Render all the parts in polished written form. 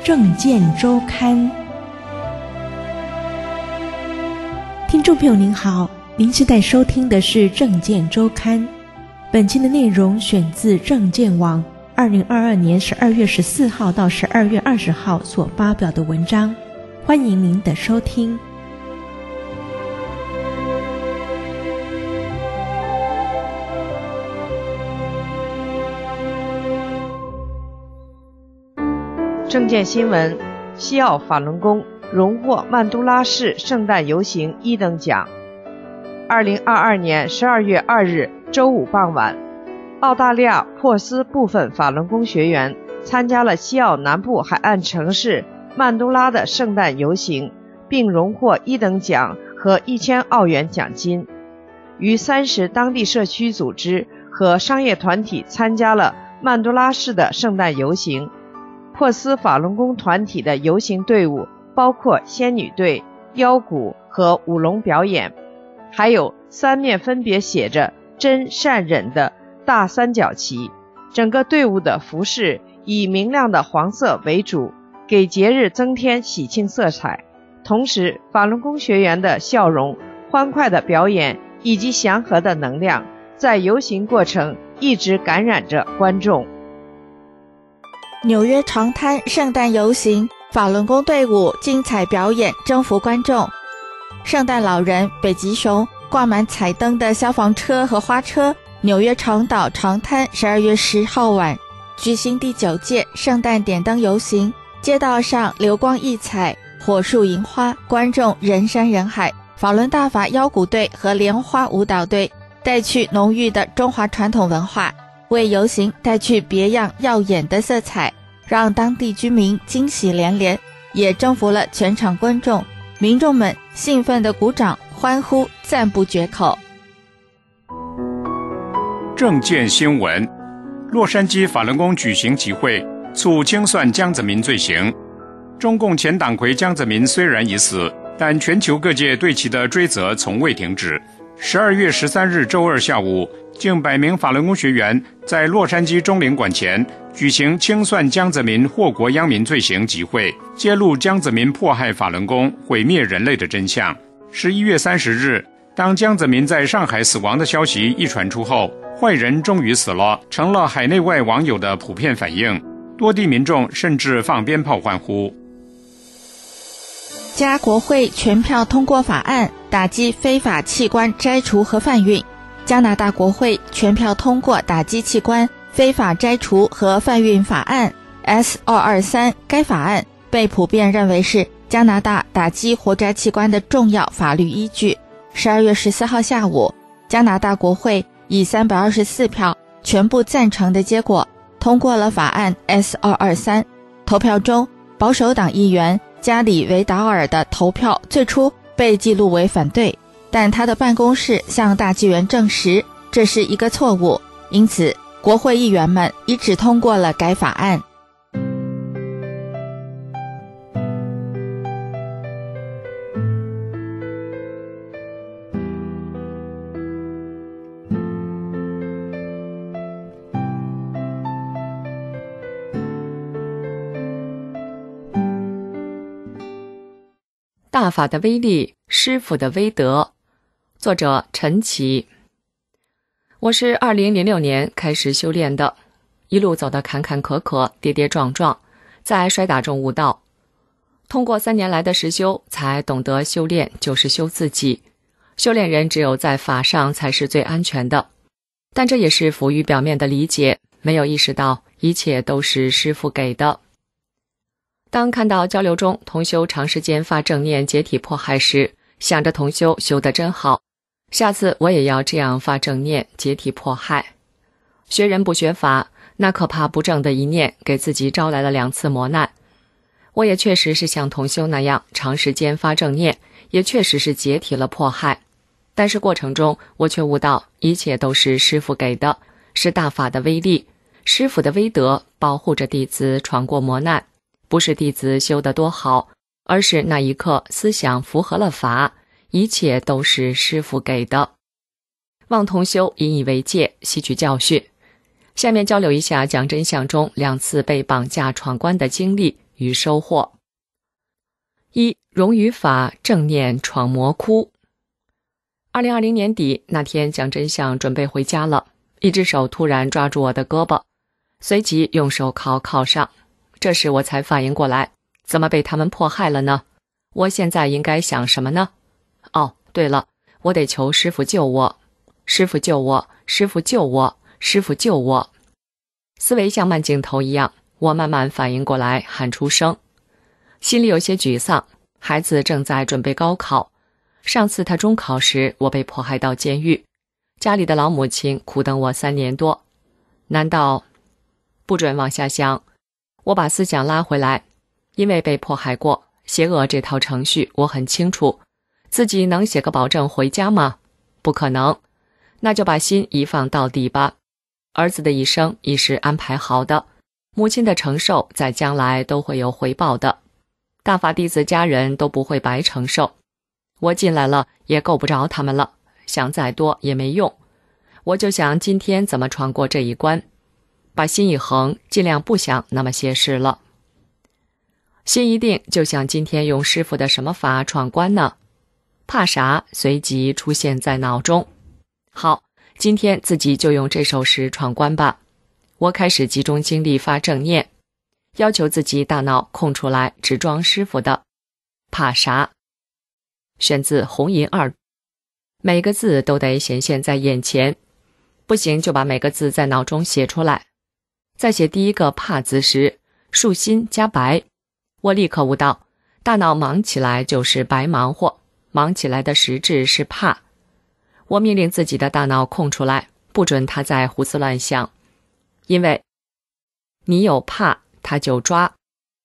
政见周刊。听众朋友您好，您现在收听的是政见周刊。本期的内容选自政见网2022年12月14号到12月20号所发表的文章，欢迎您的收听。 政见新闻：西澳法轮功荣获曼都拉市圣诞游行1等奖。2022年12月2日周五傍晚，澳大利亚珀斯部分法轮功学员参加了西澳南部海岸城市曼都拉的圣诞游行，并荣获1等奖和1000澳元奖金。逾30当地社区组织和商业团体参加了曼都拉市的圣诞游行。珀斯法轮功团体的游行队伍包括仙女队、腰鼓和舞龙表演，还有3面分别写着真善忍的大三角旗。整个队伍的服饰以明亮的黄色为主，给节日增添喜庆色彩。同时，法轮功学员的笑容、欢快的表演以及祥和的能量，在游行过程一直感染着观众。 纽约长滩圣诞游行，法轮功队伍精彩表演征服观众。圣诞老人、北极熊、挂满彩灯的消防车和花车，纽约长岛长滩12月10号晚举行第9届圣诞点灯游行，街道上流光溢彩，火树银花，观众人山人海。法轮大法腰鼓队和莲花舞蹈队带去浓郁的中华传统文化，为游行带去别样耀眼的色彩，让当地居民惊喜连连，也征服了全场观众。民众们兴奋地鼓掌欢呼，赞不绝口。 政见新闻：洛杉矶法轮功举行集会，促清算江泽民罪行。中共前党魁江泽民虽然已死，但全球各界对其的追责从未停止。12月13日周二下午，近100名法轮功学员在洛杉矶中领馆前举行清算江泽民祸国殃民罪行集会，揭露江泽民迫害法轮功、毁灭人类的真相。11月30日，当江泽民在上海死亡的消息一传出后，坏人终于死了，成了海内外网友的普遍反应，多地民众甚至放鞭炮欢呼。 加国会全票通过法案，打击非法器官摘除和贩运。加拿大国会全票通过打击器官非法摘除和贩运法案 S223， 该法案被普遍认为是加拿大打击活摘器官的重要法律依据。12月14号下午，加拿大国会以324票全部赞成的结果通过了法案 S223。 投票中，保守党议员加里维达尔的投票最初被记录为反对，但他的办公室向大纪元证实这是一个错误，因此国会议员们一致通过了该法案。 大法的威力，师父的威德。作者陈琦。我是2006年开始修炼的，一路走得坎坎坷坷，跌跌撞撞，在摔打中悟道。通过3年来的实修，才懂得修炼就是修自己。修炼人只有在法上才是最安全的，但这也是浮于表面的理解，没有意识到一切都是师父给的。当看到交流中同修长时间发正念解体迫害时，想着同修修得真好，下次我也要这样发正念解体迫害。学人不学法，那可怕不正的一念给自己招来了2次磨难。我也确实是像同修那样长时间发正念，也确实是解体了迫害，但是过程中我却悟到一切都是师父给的，是大法的威力，师父的威德保护着弟子闯过磨难，不是弟子修得多好，而是那一刻思想符合了法，一切都是师父给的。望同修引以为戒，吸取教训。下面交流一下讲真相中2次被绑架闯关的经历， 与收获。一、融于法，正念闯魔窟。2020年底那天，蒋真相准备回家了，一只手突然抓住我的胳膊，随即用手铐上。这时我才反应过来，怎么被他们迫害了呢？我现在应该想什么呢？哦，对了，我得求师父救我，师父救我，师父救我，师父救我。思维像慢镜头一样，我慢慢反应过来，喊出声。心里有些沮丧，孩子正在准备高考，上次他中考时，我被迫害到监狱，家里的老母亲苦等我3年多。难道不准往下想？我把思想拉回来，因为被迫害过，邪恶这套程序我很清楚，自己能写个保证回家吗？不可能。那就把心一放到底吧。儿子的一生已是安排好的，母亲的承受在将来都会有回报的，大法弟子家人都不会白承受。我进来了也够不着他们了，想再多也没用。我就想今天怎么闯过这一关，把心一横，尽量不想那么些事了。心一定，就像今天用师父的什么法闯关呢？怕啥随即出现在脑中。好，今天自己就用这首诗闯关吧。我开始集中精力发正念，要求自己大脑空出来，只装师父的。怕啥？选自红银2，每个字都得显现在眼前，不行就把每个字在脑中写出来。在写第一个怕字时，竖心加白，我立刻悟到，大脑忙起来就是白忙活，忙起来的实质是怕。我命令自己的大脑空出来，不准它再胡思乱想，因为你有怕，它就抓，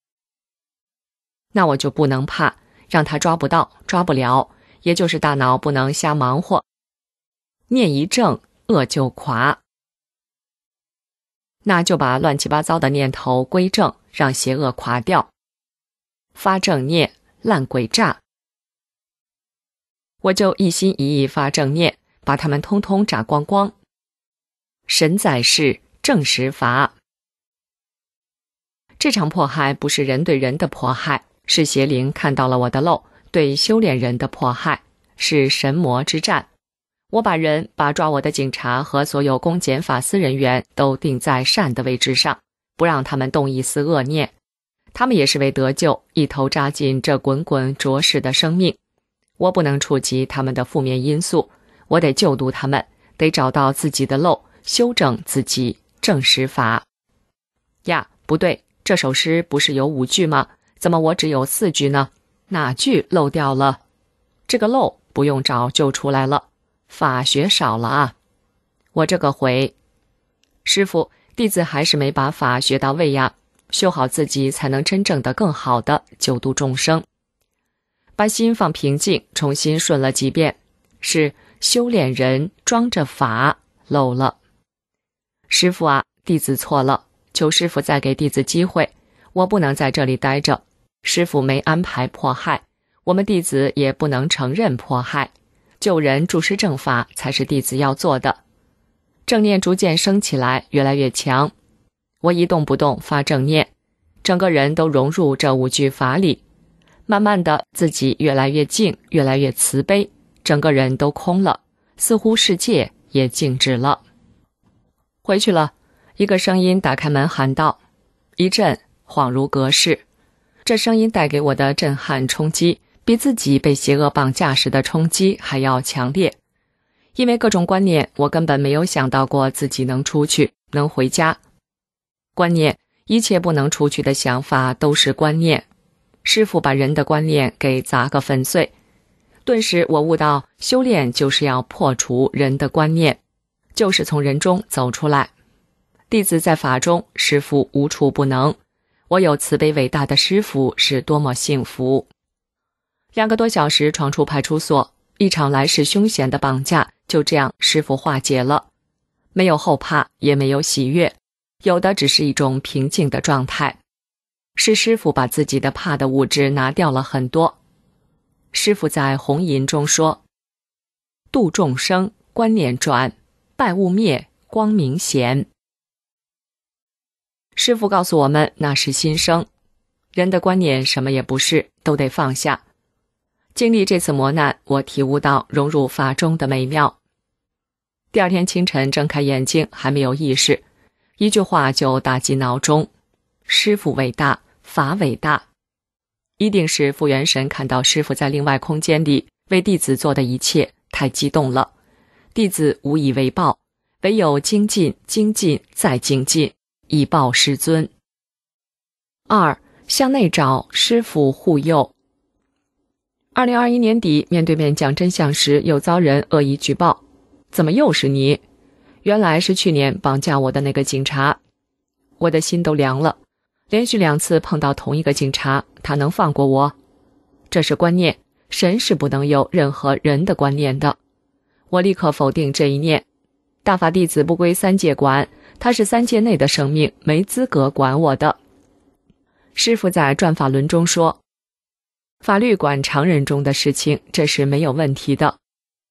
那我就不能怕，让它抓不到，抓不了，也就是大脑不能瞎忙活。念一正，恶就垮。那就把乱七八糟的念头归正，让邪恶垮掉。发正念，烂鬼炸。我就一心一意发正念，把它们通通炸光光。神在世，正实法。这场迫害不是人对人的迫害，是邪灵看到了我的漏，对修炼人的迫害，是神魔之战。我把抓我的警察和所有公检法司人员都定在善的位置上，不让他们动一丝恶念。他们也是为得救，一头扎进这滚滚浊世的生命。我不能触及他们的负面因素，我得救度他们，得找到自己的漏，修正自己，正实法。呀，不对，这首诗不是有5句吗？怎么我只有4句呢？哪句漏掉了？这个漏不用找就出来了，法学少了啊。我这个回，师父，弟子还是没把法学到位呀，修好自己才能真正的更好的救度众生。把心放平静，重新顺了几遍，是修炼人装着法漏了。师父啊，弟子错了，求师父再给弟子机会，我不能在这里待着。师父没安排迫害，我们弟子也不能承认迫害，救人注释正法才是弟子要做的。正念逐渐升起来，越来越强。我一动不动发正念，整个人都融入这5句法里。慢慢的，自己越来越静，越来越慈悲，整个人都空了，似乎世界也静止了。回去了，一个声音打开门喊道，一阵恍如隔世。这声音带给我的震撼冲击，比自己被邪恶绑架时的冲击还要强烈。因为各种观念，我根本没有想到过自己能出去，能回家。观念，一切不能出去的想法都是观念。师父把人的观念给砸个粉碎，顿时我悟到，修炼就是要破除人的观念，就是从人中走出来。弟子在法中，师父无处不能，我有慈悲伟大的师父是多么幸福。2个多小时闯出派出所，一场来势凶险的绑架就这样师父化解了，没有后怕，也没有喜悦，有的只是一种平静的状态。是师父把自己的怕的物质拿掉了很多。师父在红银中说，度众生，观念转，败物灭，光明显。师父告诉我们，那是心生。 人的观念什么也不是，都得放下。经历这次磨难，我体悟到融入法中的美妙。第二天清晨睁开眼睛，还没有意识，一句话就打进脑中：师父伟大，法伟大。一定是复元神看到师父在另外空间里为弟子做的一切，太激动了。弟子无以为报，唯有精进，精进再精进，以报师尊。2. 向内找，师父护佑。2021年底，面对面讲真相时，又遭人恶意举报，怎么又是你？原来是去年绑架我的那个警察。我的心都凉了，连续2次碰到同一个警察，他能放过我？这是观念，神是不能有任何人的观念的。我立刻否定这一念。大法弟子不归三界管，他是三界内的生命，没资格管我的。师父在转法轮中说，法律管常人中的事情，这是没有问题的。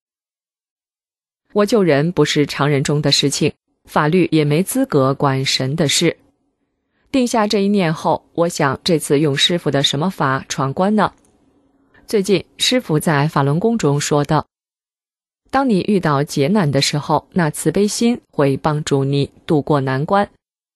我救人不是常人中的事情，法律也没资格管神的事。定下这一念后，我想这次用师父的什么法闯关呢？最近师父在法轮功中说的，当你遇到劫难的时候，那慈悲心会帮助你渡过难关。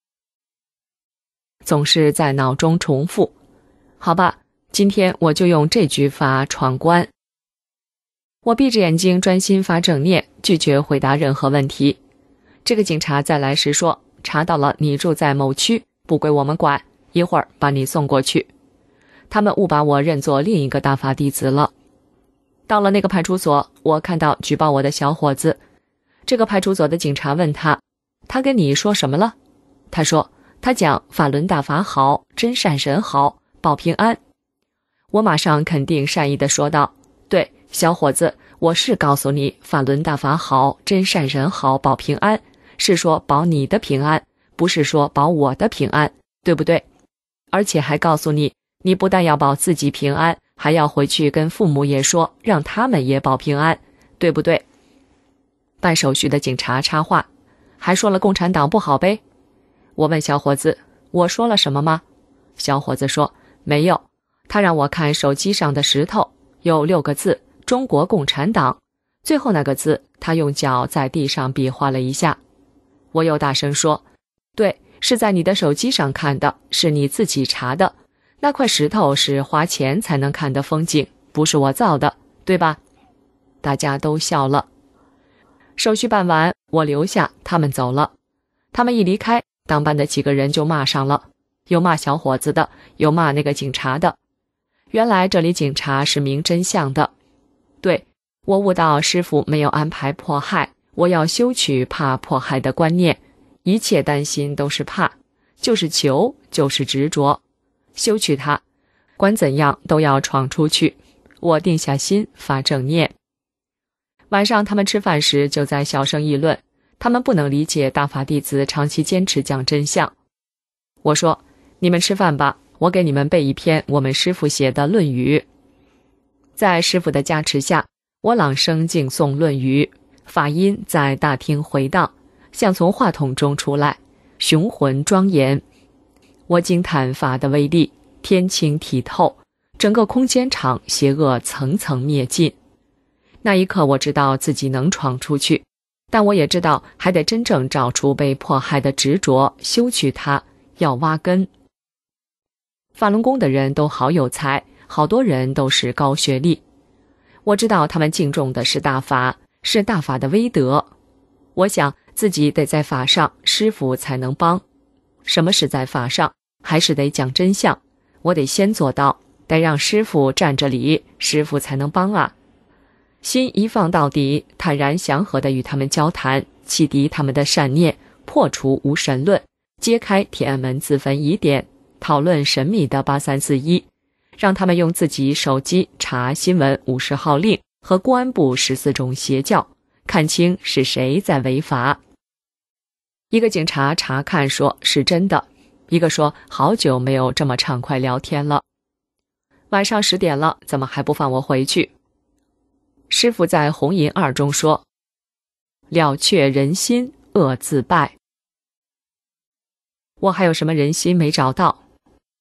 总是在脑中重复。好吧，今天我就用这句法闯关。我闭着眼睛专心发正念，拒绝回答任何问题。这个警察再来时说，查到了你住在某区，不归我们管，一会儿把你送过去。他们误把我认作另一个大法弟子了。到了那个派出所，我看到举报我的小伙子。这个派出所的警察问他，他跟你说什么了？他说，他讲法轮大法好，真善神好，保平安。我马上肯定善意地说道，对，小伙子，我是告诉你法轮大法好，真善人好，保平安，是说保你的平安，不是说保我的平安，对不对？而且还告诉你，你不但要保自己平安，还要回去跟父母也说，让他们也保平安，对不对？办手续的警察插话，还说了共产党不好呗。我问小伙子，我说了什么吗？小伙子说，没有。他让我看手机上的石头，有6个字，中国共产党。最后那个字，他用脚在地上比划了一下。我又大声说，对，是在你的手机上看的，是你自己查的。那块石头是花钱才能看的风景，不是我造的，对吧？大家都笑了。手续办完，我留下，他们走了。他们一离开，当班的几个人就骂上了，有骂小伙子的，有骂那个警察的。原来这里警察是明真相的。对，我悟到师父没有安排迫害，我要修取怕迫害的观念，一切担心都是怕，就是求，就是执着，修取它，管怎样都要闯出去。我定下心发正念。晚上他们吃饭时就在小声议论，他们不能理解大法弟子长期坚持讲真相。我说，你们吃饭吧，我给你们背一篇我们师父写的《论语》。在师父的加持下，我朗声敬诵《论语》，法音在大厅回荡，像从话筒中出来，雄浑庄严。我惊叹法的威力，天清体透，整个空间场邪恶层层灭尽。那一刻我知道自己能闯出去，但我也知道还得真正找出被迫害的执着，修取它，要挖根。法轮功的人都好有才，好多人都是高学历。我知道他们敬重的是大法，是大法的威德。我想自己得在法上，师父才能帮。什么是在法上？还是得讲真相。我得先做到，得让师父站这里，师父才能帮啊。心一放到底，坦然祥和地与他们交谈，启迪他们的善念，破除无神论，揭开天安门自焚疑点，讨论神秘的8341，让他们用自己手机查新闻50号令和公安部14种邪教，看清是谁在违法。一个警察查看说是真的，一个说好久没有这么畅快聊天了。晚上10点了，怎么还不放我回去？师父在红银2中说，了却人心，恶自败。我还有什么人心没找到？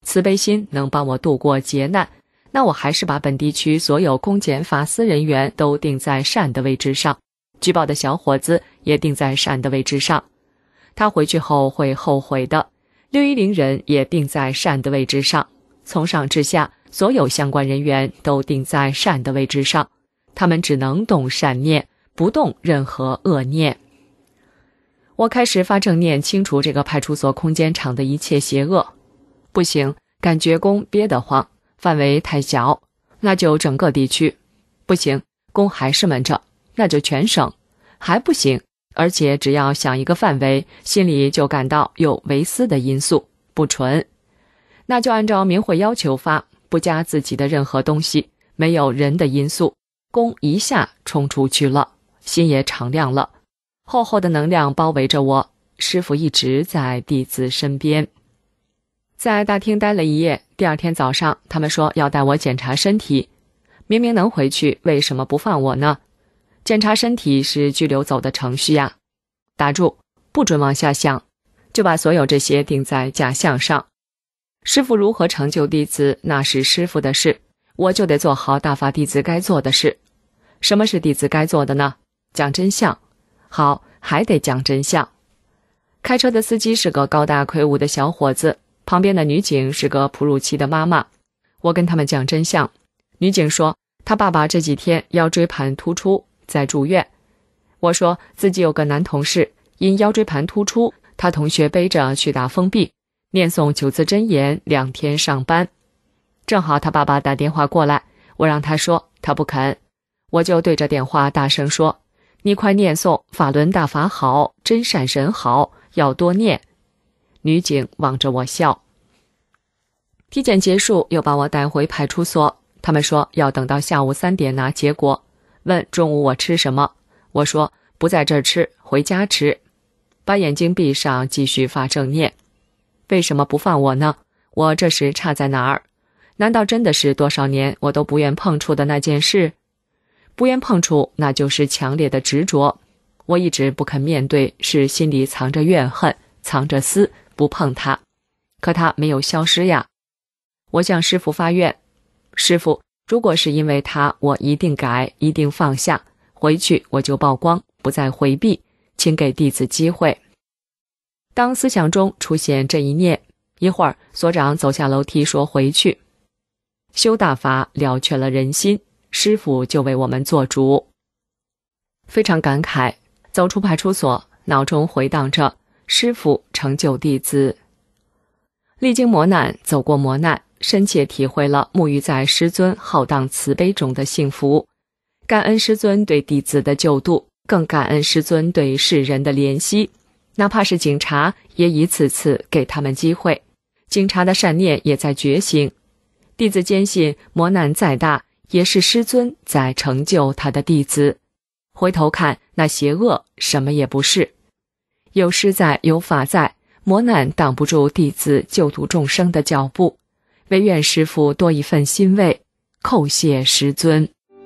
慈悲心能帮我度过劫难，那我还是把本地区所有公检法司人员都定在善的位置上，举报的小伙子也定在善的位置上。他回去后会后悔的。610人也定在善的位置上，从上至下，所有相关人员都定在善的位置上，他们只能动善念，不动任何恶念。我开始发正念，清除这个派出所空间场的一切邪恶。不行，感觉宫憋得慌，范围太小，那就整个地区。不行，宫还是闷着，那就全省。还不行，而且只要想一个范围，心里就感到有违私的因素，不纯。那就按照明慧要求发，不加自己的任何东西，没有人的因素，宫一下冲出去了，心也敞亮了，厚厚的能量包围着我。师父一直在弟子身边。在大厅待了一夜，第二天早上他们说要带我检查身体，明明能回去，为什么不放我呢？检查身体是拘留走的程序呀。打住，不准往下想，就把所有这些定在假象上。师父如何成就弟子，那是师父的事，我就得做好大法弟子该做的事。什么是弟子该做的呢？讲真相。好，还得讲真相。开车的司机是个高大魁梧的小伙子，旁边的女警是个哺乳期的妈妈。我跟他们讲真相。女警说她爸爸这几天腰椎盘突出，在住院。我说自己有个男同事因腰椎盘突出，他同学背着去打封闭，念诵9字真言2天上班。正好他爸爸打电话过来，我让他说，他不肯，我就对着电话大声说，你快念诵法轮大法好，真善神好，要多念。女警望着我笑。体检结束，又把我带回派出所，他们说要等到下午3点拿结果，问中午我吃什么，我说不在这儿吃，回家吃。把眼睛闭上，继续发正念。为什么不放我呢？我这时差在哪儿？难道真的是多少年我都不愿碰触的那件事？不愿碰触，那就是强烈的执着。我一直不肯面对，是心里藏着怨恨，藏着私，不碰它。可它没有消失呀。我向师父发愿，师父，如果是因为他，我一定改，一定放下，回去我就曝光，不再回避，请给弟子机会。当思想中出现这一念，一会儿所长走下楼梯说回去。修大法了却了人心，师父就为我们做主。非常感慨，走出派出所，脑中回荡着师父成就弟子。历经磨难，走过磨难，深切体会了沐浴在师尊浩荡慈悲中的幸福，感恩师尊对弟子的救度，更感恩师尊对世人的怜惜。哪怕是警察，也一次次给他们机会，警察的善念也在觉醒。弟子坚信，磨难再大，也是师尊在成就他的弟子。回头看，那邪恶什么也不是。有师在，有法在，磨难挡不住弟子救度众生的脚步。唯愿师父多一份欣慰，叩谢师尊。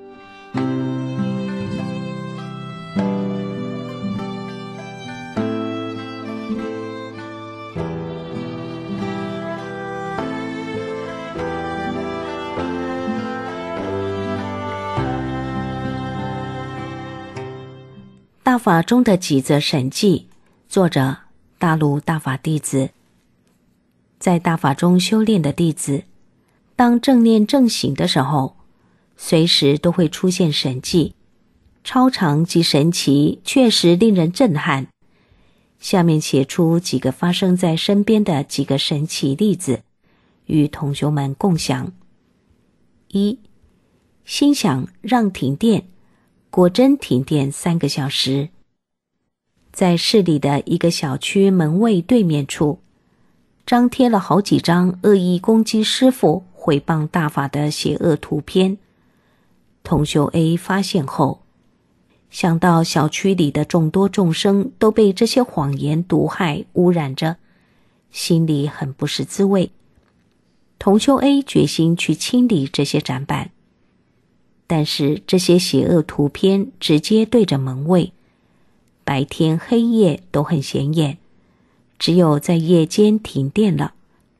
大法中的几则神迹，作者大陆大法弟子。在大法中修炼的弟子，当正念正醒的时候，随时都会出现神迹，超常及神奇，确实令人震撼。下面写出几个发生在身边的几个神奇例子，与同学们共享。1. 心想让停电，果真停电3个小时。在市里的一个小区门卫对面处，张贴了好几张恶意攻击师父、毁谤大法的邪恶图片。同修 A 发现后，想到小区里的众多众生都被这些谎言毒害污染着，心里很不是滋味。同修 A 决心去清理这些展板，但是这些邪恶图片直接对着门卫，白天黑夜都很显眼，只有在夜间停电了，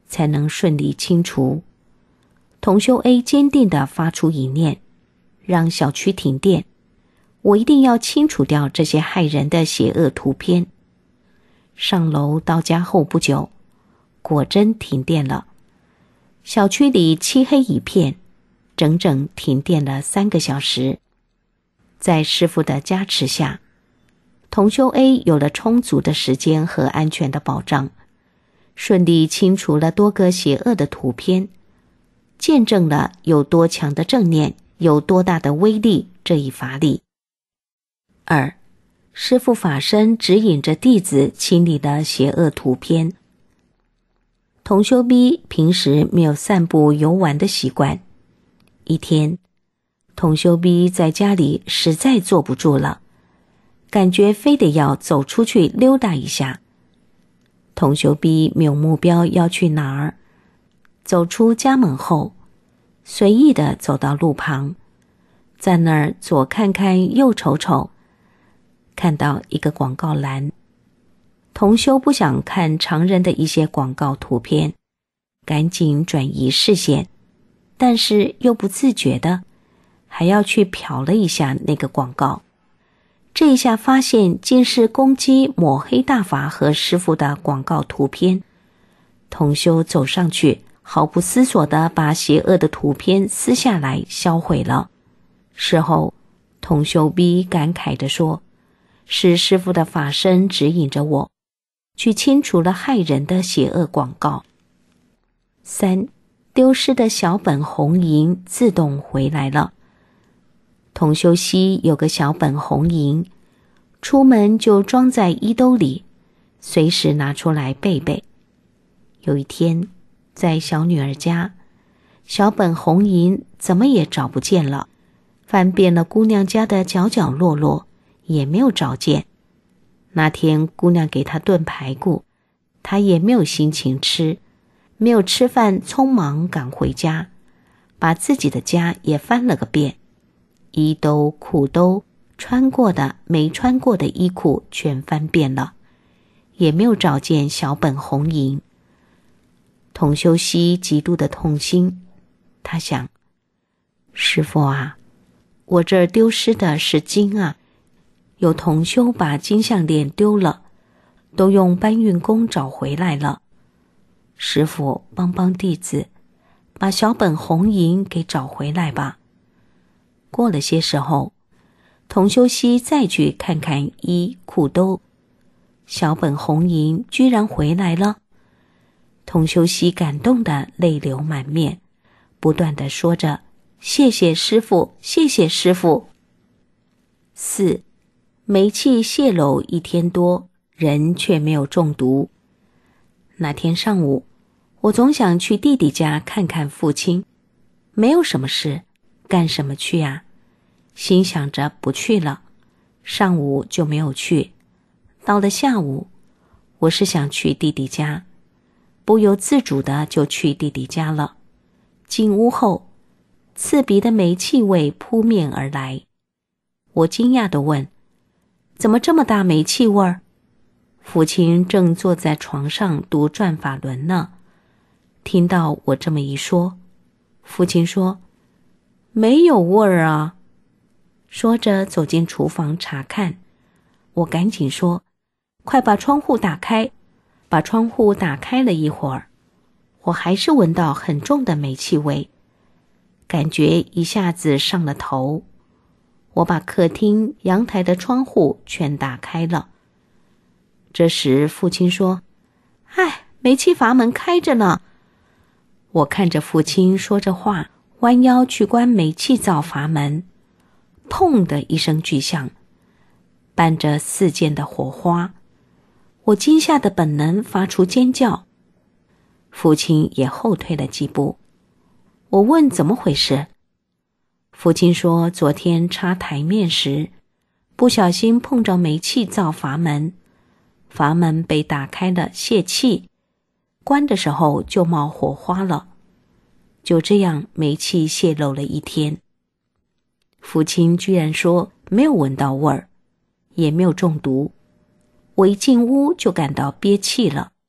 才能顺利清除。同修 A 坚定地发出一念，让小区停电，我一定要清除掉这些害人的邪恶图片。上楼到家后不久，果真停电了，小区里漆黑一片，整整停电了3个小时。在师父的加持下，同修 A 有了充足的时间和安全的保障，顺利清除了多个邪恶的图片，见证了有多强的正念，有多大的威力这一法理。2. 师父法身指引着弟子清理了邪恶图片。同修 B 平时没有散步游玩的习惯，一天，同修 B 在家里实在坐不住了，感觉非得要走出去溜达一下。同修 B 没有目标要去哪儿，走出家门后，随意地走到路旁，在那儿左看看右瞅瞅，看到一个广告栏。同修不想看常人的一些广告图片，赶紧转移视线，但是又不自觉的还要去瞟了一下那个广告。这一下发现竟是攻击抹黑大法和师父的广告图片。同修走上去，毫不思索地把邪恶的图片撕下来销毁了。事后，同修 B 感慨地说，是师父的法身指引着我，去清除了害人的邪恶广告。3. 丢失的小本红银自动回来了。同修西有个小本红银，出门就装在衣兜里，随时拿出来背背。有一天，在小女儿家，小本红银怎么也找不见了，翻遍了姑娘家的角角落落，也没有找见。那天姑娘给她炖排骨，她也没有心情吃，没有吃饭，匆忙赶回家，把自己的家也翻了个遍，衣兜、裤兜，穿过的、没穿过的衣裤全翻遍了，也没有找见小本红银。同修西极度的痛心，他想，师父啊，我这儿丢失的是金啊，有同修把金项链丢了，都用搬运工找回来了。师父帮帮弟子，把小本红银给找回来吧。过了些时候，同修西再去看看衣裤兜，小本红银居然回来了。同修西感动得泪流满面，不断地说着，谢谢师父，谢谢师父。4. 煤气泄漏1天多，人却没有中毒。那天上午，我总想去弟弟家看看父亲，没有什么事，干什么去啊？心想着不去了，上午就没有去。到了下午，我是想去弟弟家，不由自主的就去弟弟家了。进屋后，刺鼻的煤气味扑面而来。我惊讶地问，怎么这么大煤气味儿？父亲正坐在床上读转法轮呢。听到我这么一说，父亲说，没有味儿啊。说着走进厨房查看，我赶紧说，快把窗户打开。把窗户打开了一会儿，我还是闻到很重的煤气味，感觉一下子上了头。我把客厅、阳台的窗户全打开了。这时父亲说，哎，煤气阀门开着呢。我看着父亲说着话，弯腰去关煤气灶阀门，砰的一声巨响，伴着4溅的火花。我惊吓的本能发出尖叫，父亲也后退了几步。我问怎么回事，父亲说昨天擦台面时，不小心碰着煤气灶阀门，阀门被打开了泄气，关的时候就冒火花了，就这样煤气泄漏了1天。父亲居然说没有闻到味儿，也没有中毒。我一进屋就感到憋气了，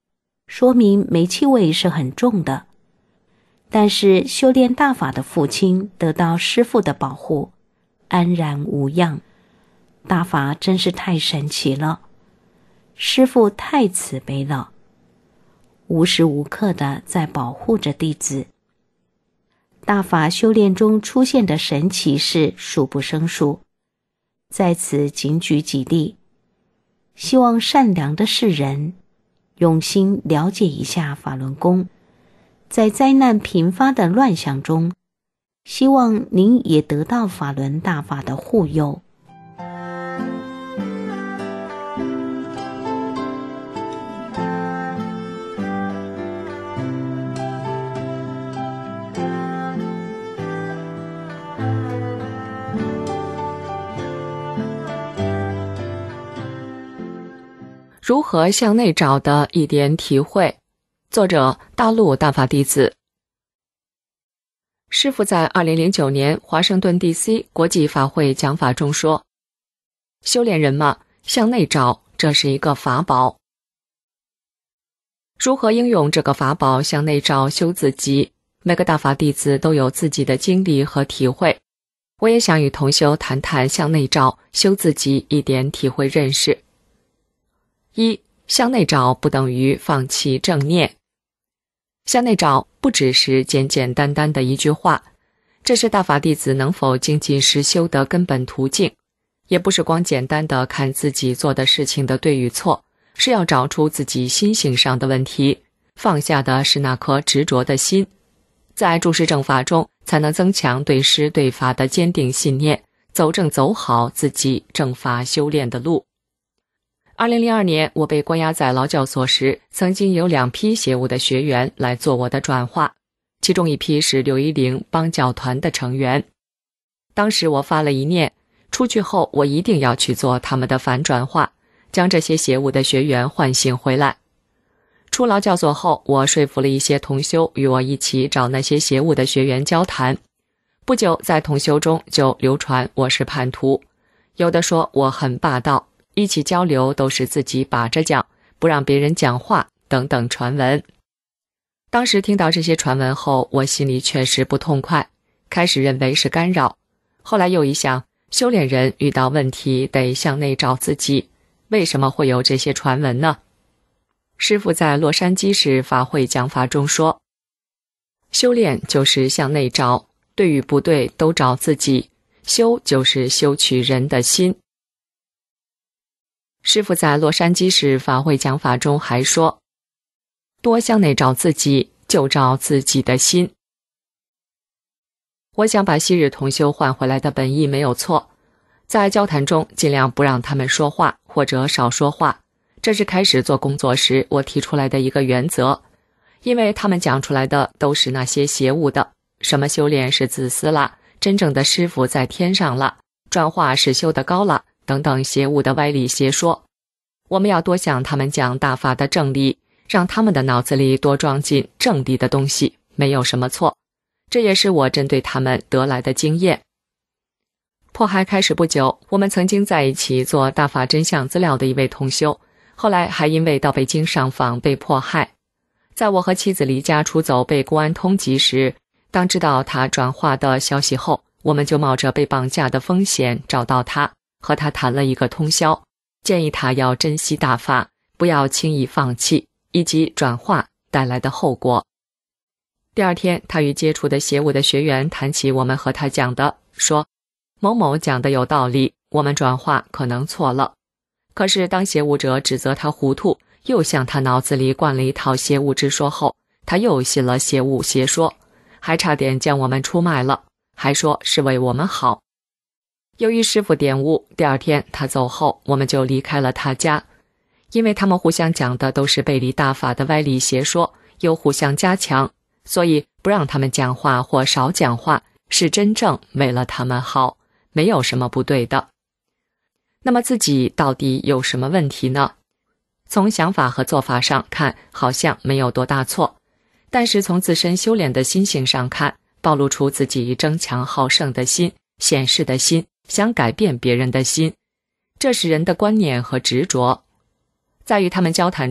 说明煤气味是很重的。但是修炼大法的父亲得到师父的保护，安然无恙。大法真是太神奇了，师父太慈悲了，无时无刻的在保护着弟子。大法修炼中出现的神奇事数不胜数，在此仅举几例，希望善良的世人用心了解一下法轮功。在灾难频发的乱象中，希望您也得到法轮大法的护佑。 如何向内找的一点体会，作者大陆大法弟子。师父在2009年华盛顿 DC 国际法会讲法中说，修炼人嘛，向内找，这是一个法宝。如何应用这个法宝向内找修自己，每个大法弟子都有自己的经历和体会。我也想与同修谈谈向内找修自己一点体会认识。一、向内找不等于放弃正念。向内找不只是简简单单的一句话，这是大法弟子能否精进实修的根本途径，也不是光简单的看自己做的事情的对与错，是要找出自己心性上的问题，放下的是那颗执着的心。在注释正法中，才能增强对师对法的坚定信念，走正走好自己正法修炼的路。2002年，我被关押在劳教所时，曾经有2批邪物的学员来做我的转化，其中一批是610帮教团的成员。当时我发了一念，出去后我一定要去做他们的反转化，将这些邪物的学员唤醒回来。出劳教所后，我说服了一些同修与我一起找那些邪物的学员交谈。不久，在同修中就流传我是叛徒，有的说我很霸道，一起交流都是自己把着讲，不让别人讲话等等传闻。当时听到这些传闻后，我心里确实不痛快，开始认为是干扰。后来又一想，修炼人遇到问题得向内找自己，为什么会有这些传闻呢？师父在洛杉矶市法会讲法中说，修炼就是向内找，对与不对都找自己，修就是修取人的心。师父在洛杉矶市法会讲法中还说，多向内找自己，就找自己的心。我想把昔日同修换回来的本意没有错，在交谈中尽量不让他们说话或者少说话，这是开始做工作时我提出来的一个原则，因为他们讲出来的都是那些邪物的，什么修炼是自私了，真正的师父在天上了，转化是修得高了，等等邪物的歪理邪说。我们要多向他们讲大法的正理，让他们的脑子里多装进正理的东西，没有什么错。这也是我针对他们得来的经验。迫害开始不久，我们曾经在一起做大法真相资料的一位同修，后来还因为到北京上访被迫害。在我和妻子离家出走被公安通缉时，当知道他转化的消息后，我们就冒着被绑架的风险找到他，和他谈了一个通宵，建议他要珍惜大法，不要轻易放弃，以及转化带来的后果。第二天，他与接触的邪物的学员谈起我们和他讲的，说某某讲的有道理，我们转化可能错了。可是当邪物者指责他糊涂，又向他脑子里灌了一套邪物之说后，他又信了邪物邪说，还差点将我们出卖了，还说是为我们好。由于师父点悟，第二天他走后，我们就离开了他家。因为他们互相讲的都是背离大法的歪理邪说，又互相加强，所以不让他们讲话或少讲话，是真正为了他们好，没有什么不对的。那么自己到底有什么问题呢？从想法和做法上看，好像没有多大错，但是从自身修炼的心性上看，暴露出自己争强好胜的心、显示的心、想改变别人的心，这是人的观念和执着。在与他们交谈中，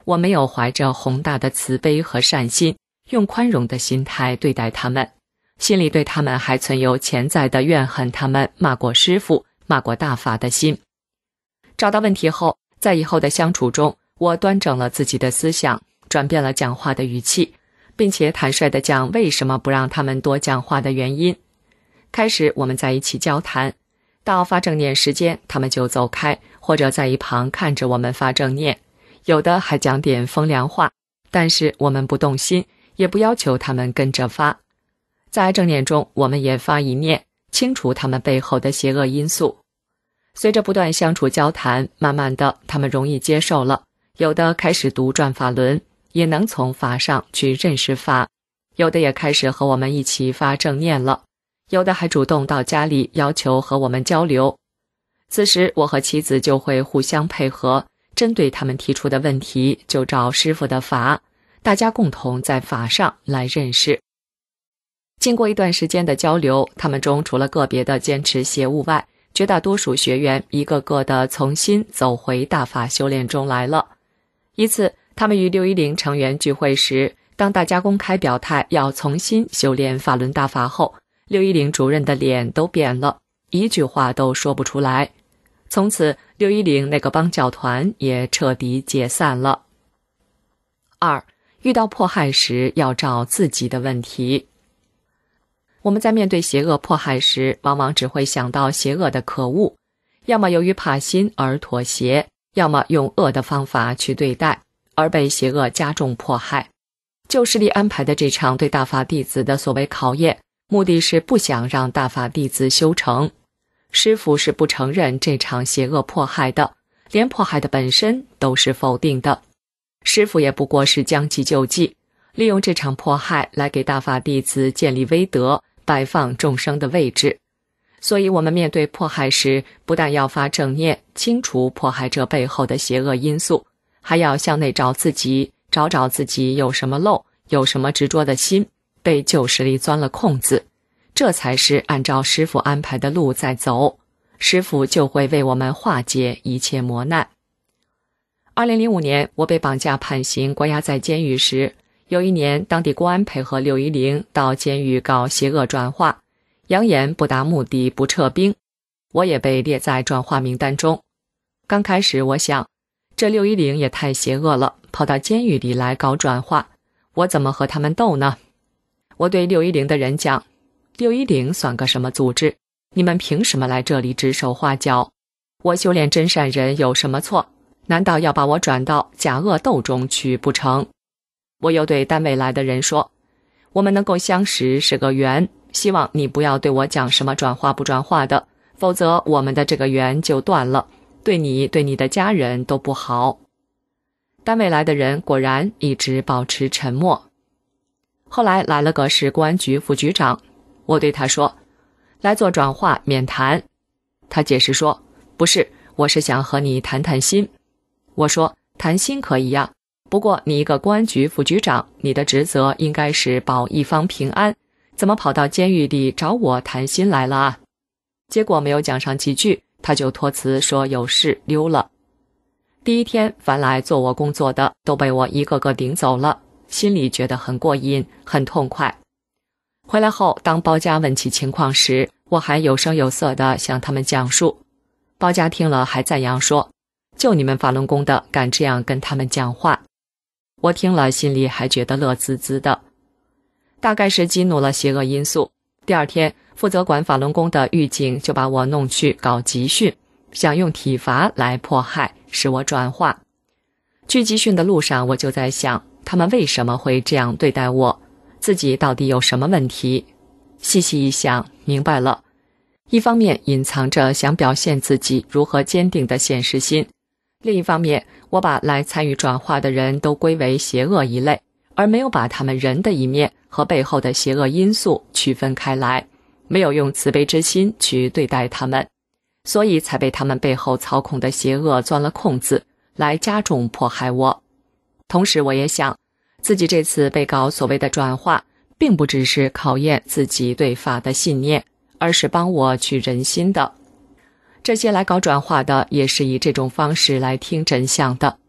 我没有怀着宏大的慈悲和善心，用宽容的心态对待他们，心里对他们还存有潜在的怨恨他们骂过师父、骂过大法的心。找到问题后，在以后的相处中，我端正了自己的思想，转变了讲话的语气，并且坦率地讲为什么不让他们多讲话的原因。开始我们在一起交谈，到发正念时间，他们就走开，或者在一旁看着我们发正念，有的还讲点风凉话，但是我们不动心，也不要求他们跟着发。在正念中，我们也发一念，清除他们背后的邪恶因素。随着不断相处交谈，慢慢的他们容易接受了，有的开始读转法轮，也能从法上去认识法，有的也开始和我们一起发正念了，有的还主动到家里要求和我们交流。此时我和妻子就会互相配合，针对他们提出的问题就照师父的法，大家共同在法上来认识。经过一段时间的交流，他们中除了个别的坚持邪物外，绝大多数学员一个个的重新走回大法修炼中来了。一次他们与610成员聚会时，当大家公开表态要重新修炼法轮大法后，610主任的脸都变了，一句话都说不出来。从此610那个帮教团也彻底解散了。2. 遇到迫害时要找自己的问题。我们在面对邪恶迫害时，往往只会想到邪恶的可恶，要么由于怕心而妥协，要么用恶的方法去对待，而被邪恶加重迫害。旧势力安排的这场对大法弟子的所谓考验，目的是不想让大法弟子修成。师父是不承认这场邪恶迫害的，连迫害的本身都是否定的。师父也不过是将计就计，利用这场迫害来给大法弟子建立威德，摆放众生的位置。所以我们面对迫害时，不但要发正念，清除迫害者背后的邪恶因素，还要向内找自己，找自己有什么漏，有什么执着的心，被旧势力钻了空子，这才是按照师父安排的路在走，师父就会为我们化解一切磨难。2005年我被绑架判刑关押在监狱时，有一年当地公安配合610到监狱搞邪恶转化，扬言不达目的不撤兵，我也被列在转化名单中。刚开始我想，这610也太邪恶了，跑到监狱里来搞转化，我怎么和他们斗呢？我对610的人讲，610算个什么组织？你们凭什么来这里指手画脚？我修炼真善人有什么错？难道要把我转到假恶斗中去不成？我又对单位来的人说，我们能够相识是个缘，希望你不要对我讲什么转化不转化的，否则我们的这个缘就断了，对你对你的家人都不好。单位来的人果然一直保持沉默。后来来了个市公安局副局长，我对他说，来做转化免谈。他解释说，不是，我是想和你谈谈心。我说，谈心可以呀，不过你一个公安局副局长，你的职责应该是保一方平安，怎么跑到监狱里找我谈心来了啊？结果没有讲上几句，他就托辞说有事溜了。第一天凡来做我工作的都被我一个个顶走了，心里觉得很过瘾，很痛快。回来后，当包家问起情况时，我还有声有色地向他们讲述。包家听了还赞扬说，就你们法轮功的敢这样跟他们讲话。我听了心里还觉得乐滋滋的。大概是激怒了邪恶因素，第二天负责管法轮功的狱警就把我弄去搞集训，想用体罚来迫害，使我转化。去集训的路上，我就在想，他们为什么会这样对待我？自己到底有什么问题？细细一想，明白了。一方面隐藏着想表现自己如何坚定的现实心，另一方面我把来参与转化的人都归为邪恶一类，而没有把他们人的一面和背后的邪恶因素区分开来，没有用慈悲之心去对待他们，所以才被他们背后操控的邪恶钻了空子，来加重迫害我。同时我也想，自己这次被搞所谓的转化，并不只是考验自己对法的信念，而是帮我去人心的。这些来搞转化的也是以这种方式来听真相的。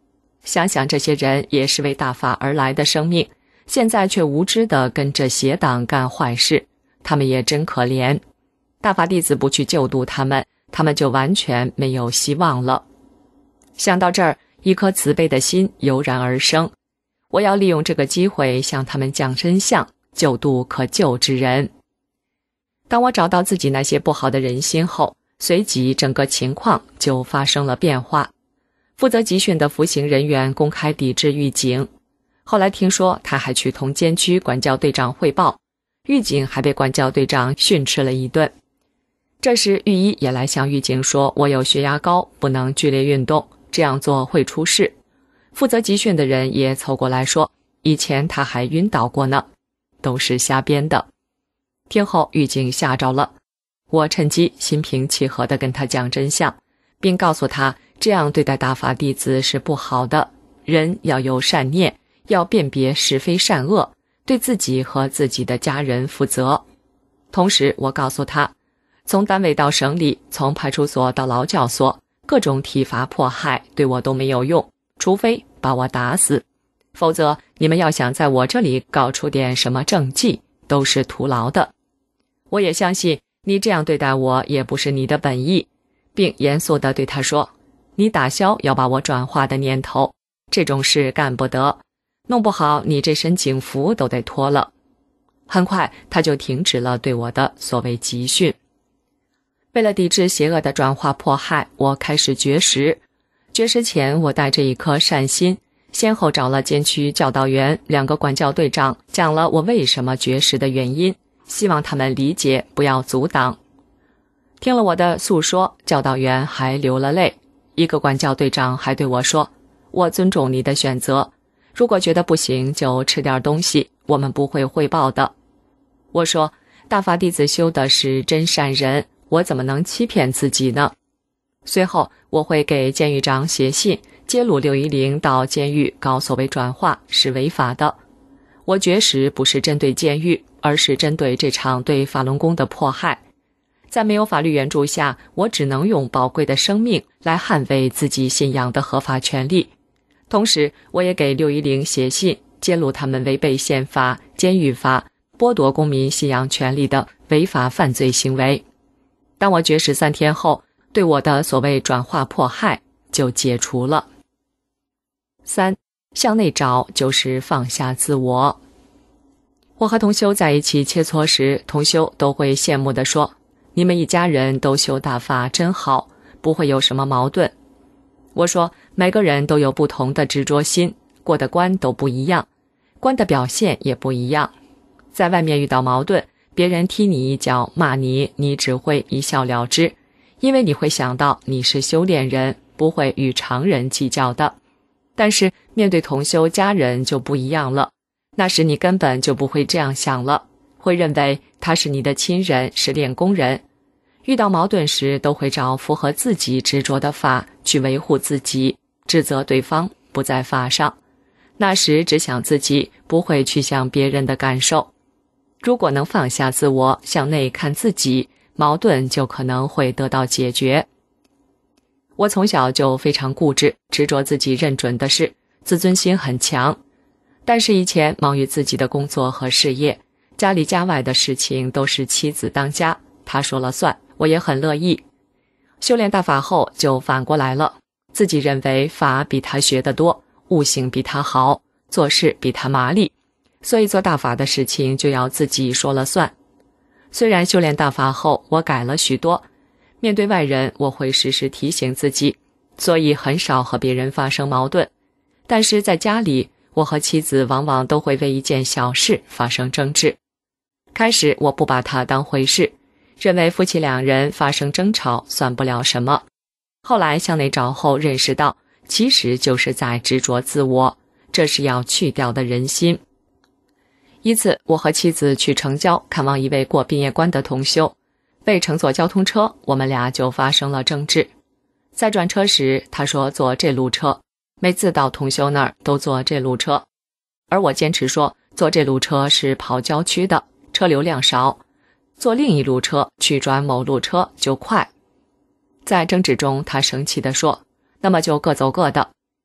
想想这些人也是为大法而来的生命，现在却无知地跟着邪党干坏事，他们也真可怜。大法弟子不去救度他们，他们就完全没有希望了。想到这儿，一颗慈悲的心油然而生，我要利用这个机会向他们讲真相，救度可救之人。当我找到自己那些不好的人心后，随即整个情况就发生了变化。负责集训的服刑人员公开抵制狱警，后来听说他还去同监区管教队长汇报，狱警还被管教队长训斥了一顿。这时狱医也来向狱警说，我有血压高，不能剧烈运动，这样做会出事。负责集训的人也凑过来说，以前他还晕倒过呢，都是瞎编的。听后狱警吓着了，我趁机心平气和地跟他讲真相，并告诉他这样对待大法弟子是不好的，人要有善念，要辨别是非善恶，对自己和自己的家人负责。同时我告诉他，从单位到省里，从派出所到劳教所，各种体罚迫害对我都没有用，除非把我打死，否则你们要想在我这里搞出点什么政绩，都是徒劳的。我也相信你这样对待我也不是你的本意，并严肃地对他说，你打消要把我转化的念头，这种事干不得，弄不好你这身警服都得脱了。很快他就停止了对我的所谓集训。为了抵制邪恶的转化迫害，我开始绝食。绝食前，我带着一颗善心，先后找了监区教导员、2个管教队长，讲了我为什么绝食的原因，希望他们理解，不要阻挡。听了我的诉说，教导员还流了泪，一个管教队长还对我说，我尊重你的选择，如果觉得不行就吃点东西，我们不会汇报的。我说，大法弟子修的是真善人，我怎么能欺骗自己呢？随后我会给监狱长写信，揭露610到监狱搞所谓转化是违法的。我绝食不是针对监狱，而是针对这场对法轮功的迫害。在没有法律援助下，我只能用宝贵的生命来捍卫自己信仰的合法权利。同时我也给610写信，揭露他们违背宪法、监狱法、剥夺公民信仰权利的违法犯罪行为。当我绝食3天后，对我的所谓转化迫害就解除了。3. 向内找就是放下自我。我和同修在一起切磋时，同修都会羡慕地说，你们一家人都修大法真好，不会有什么矛盾。我说，每个人都有不同的执着心，过的关都不一样，关的表现也不一样。在外面遇到矛盾，别人踢你一脚骂你，你只会一笑了之，因为你会想到你是修炼人，不会与常人计较的。但是面对同修家人就不一样了，那时你根本就不会这样想了，会认为他是你的亲人，是练功人。遇到矛盾时都会找符合自己执着的法去维护自己，指责对方不在法上。那时只想自己，不会去想别人的感受。如果能放下自我，向内看自己，矛盾就可能会得到解决。我从小就非常固执，执着自己认准的事，自尊心很强。但是以前忙于自己的工作和事业，家里家外的事情都是妻子当家，她说了算，我也很乐意。修炼大法后就反过来了，自己认为法比他学得多，悟性比他好，做事比他麻利，所以做大法的事情就要自己说了算。虽然修炼大法后我改了许多，面对外人我会时时提醒自己，所以很少和别人发生矛盾。但是在家里，我和妻子往往都会为一件小事发生争执。开始我不把它当回事，认为夫妻2人发生争吵算不了什么。后来向内找后认识到，其实就是在执着自我，这是要去掉的人心。一次我和妻子去城郊看望一位过毕业关的同修，为乘坐交通车，我们俩就发生了争执。在转车时，他说坐这路车，每次到同修那儿都坐这路车，而我坚持说坐这路车是跑郊区的，车流量少，坐另一路车去转某路车就快。在争执中，他生气地说，那么就各走各的。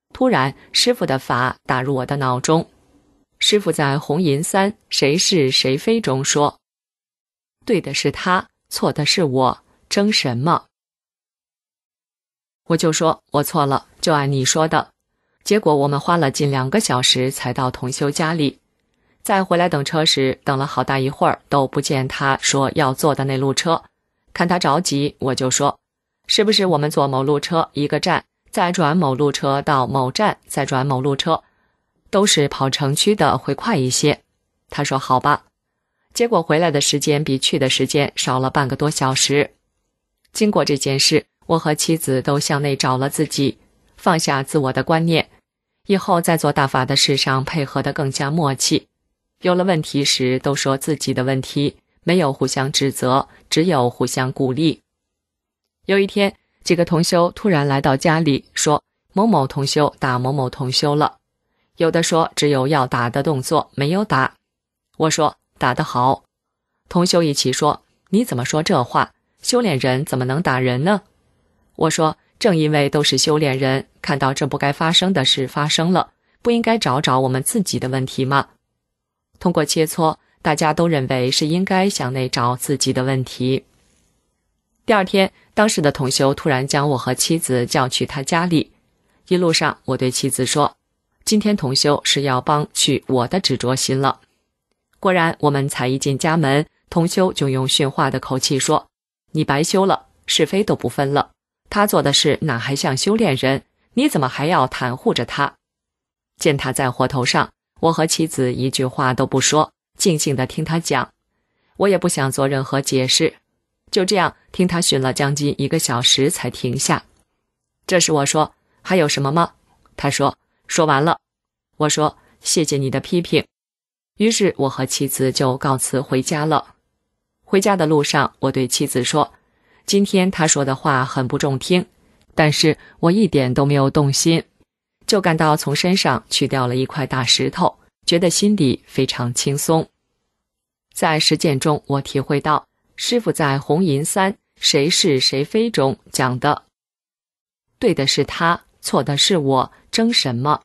突然师父的法打入我的脑中。师父在红银三谁是谁非中说，对的是他，错的是我，争什么？我就说我错了，就按你说的。结果我们花了近2个小时才到同修家里，在回来等车时，等了好大一会儿都不见他说要坐的那路车。看他着急，我就说，是不是我们坐某路车1个站，再转某路车到某站，再转某路车，都是跑城区的，会快一些。他说好吧。结果回来的时间比去的时间少了半个多小时。经过这件事，我和妻子都向内找了自己，放下自我的观念，以后在做大法的事上配合得更加默契。有了问题时都说自己的问题，没有互相指责，只有互相鼓励。有一天，几个同修突然来到家里，说某某同修打某某同修了，有的说只有要打的动作，没有打。我说打得好。同修一起说，你怎么说这话？修炼人怎么能打人呢？我说正因为都是修炼人，看到这不该发生的事发生了，不应该找我们自己的问题吗？通过切磋，大家都认为是应该向内找自己的问题。第二天，当时的同修突然将我和妻子叫去他家里，一路上我对妻子说，今天同修是要帮去我的执着心了。果然，我们才一进家门，同修就用训话的口气说，你白修了，是非都不分了，他做的事哪还像修炼人，你怎么还要袒护着他？见他在火头上，我和妻子一句话都不说，静静地听他讲。我也不想做任何解释，就这样听他训了将近1个小时才停下。这时我说，还有什么吗？他说，说完了。我说，谢谢你的批评。于是我和妻子就告辞回家了。回家的路上，我对妻子说，今天他说的话很不中听，但是我一点都没有动心，就感到从身上去掉了一块大石头，觉得心里非常轻松。在实践中，我体会到师父在红银三谁是谁非中讲的，对的是他，错的是我，争什么？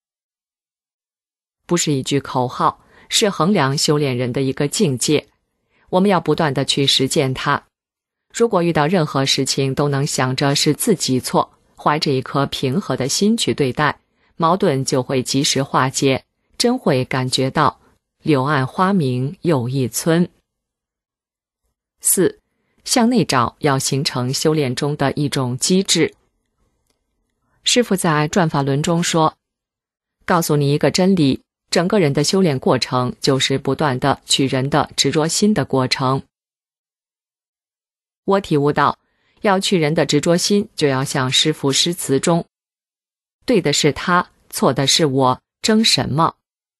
不是一句口号，是衡量修炼人的一个境界。我们要不断地去实践它。如果遇到任何事情都能想着是自己错，怀着一颗平和的心去对待，矛盾就会及时化解，真会感觉到柳暗花明又一村。4. 向内找要形成修炼中的一种机制。师父在转法轮中说，告诉你一个真理，整个人的修炼过程就是不断的取人的执着心的过程。我体悟到，要去人的执着心，就要像师父诗词中，对的是他，错的是我，争什么？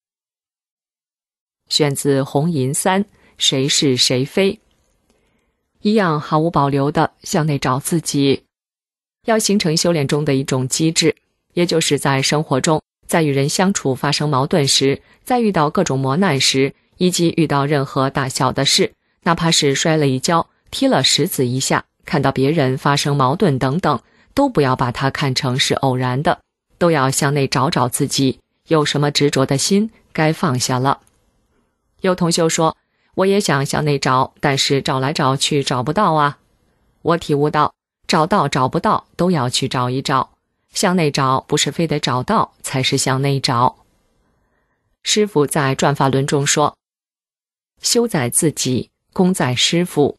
选自红银三谁是谁非。一样毫无保留地向内找自己，要形成修炼中的一种机制，也就是在生活中，在与人相处发生矛盾时，在遇到各种磨难时，以及遇到任何大小的事，哪怕是摔了一跤，踢了石子一下，看到别人发生矛盾等等，都不要把它看成是偶然的，都要向内找找自己，有什么执着的心该放下了。有同修说，我也想向内找，但是找来找去找不到啊。我体悟到，找到找不到都要去找一找，向内找不是非得找到才是向内找。师父在转法轮中说，修在自己，功在师父。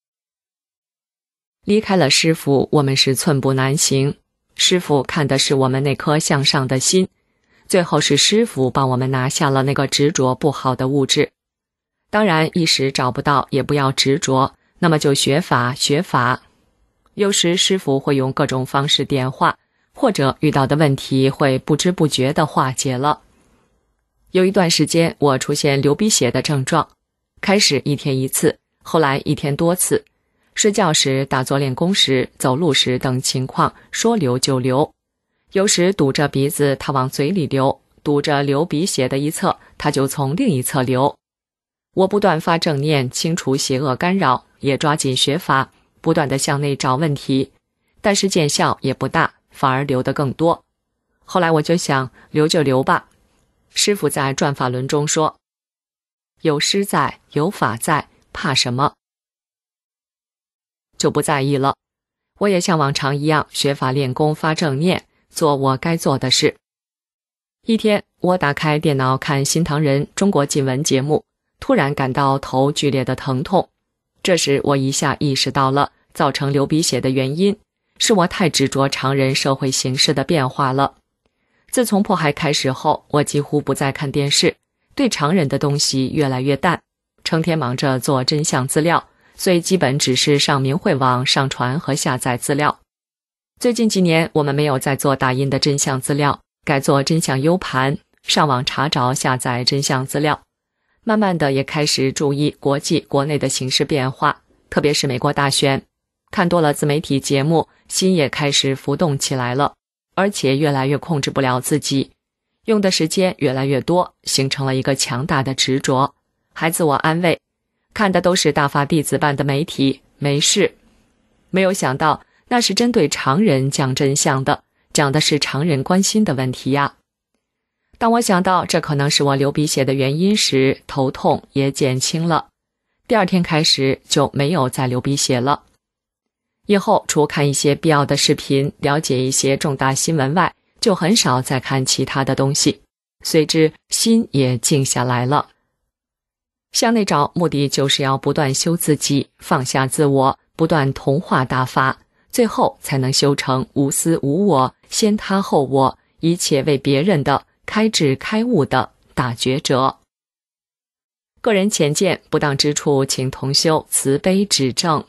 离开了师父，我们是寸步难行。师父看的是我们那颗向上的心，最后是师父帮我们拿下了那个执着不好的物质。当然一时找不到也不要执着，那么就学法。有时师父会用各种方式点化，或者遇到的问题会不知不觉地化解了。有一段时间我出现流鼻血的症状，开始1天1次，后来1天多次，睡觉时、打坐练功时、走路时等情况，说流就流。有时堵着鼻子它往嘴里流，堵着流鼻血的一侧，它就从另一侧流。我不断发正念，清除邪恶干扰，也抓紧学法，不断地向内找问题，但是见效也不大，反而流得更多。 后来我就想留就留吧。师父在转法轮中说，有师在，有法在，怕什么？就不在意了。我也像往常一样学法练功，发正念，做我该做的事。一天，我打开电脑看新唐人中国锦文节目，突然感到头剧烈的疼痛。这时我一下意识到了造成流鼻血的原因，是我太执着常人社会形势的变化了。自从迫害开始后，我几乎不再看电视，对常人的东西越来越淡，成天忙着做真相资料，所以基本只是上明慧网上传和下载资料。最近几年，我们没有再做打印的真相资料，改做真相 U 盘，上网查找下载真相资料。慢慢的也开始注意国际国内的形势变化，特别是美国大选。看多了自媒体节目，心也开始浮动起来了，而且越来越控制不了自己，用的时间越来越多，形成了一个强大的执着，还自我安慰，看的都是大法弟子办的媒体，没事。没有想到那是针对常人讲真相的，讲的是常人关心的问题呀。当我想到这可能是我流鼻血的原因时，头痛也减轻了。第二天开始就没有再流鼻血了。以后除看一些必要的视频，了解一些重大新闻外，就很少再看其他的东西，随之心也静下来了。向内找，目的就是要不断修自己，放下自我，不断同化大法，最后才能修成无私无我，先他后我，一切为别人的开智开悟的大觉者。个人浅见不当之处，请同修慈悲指正。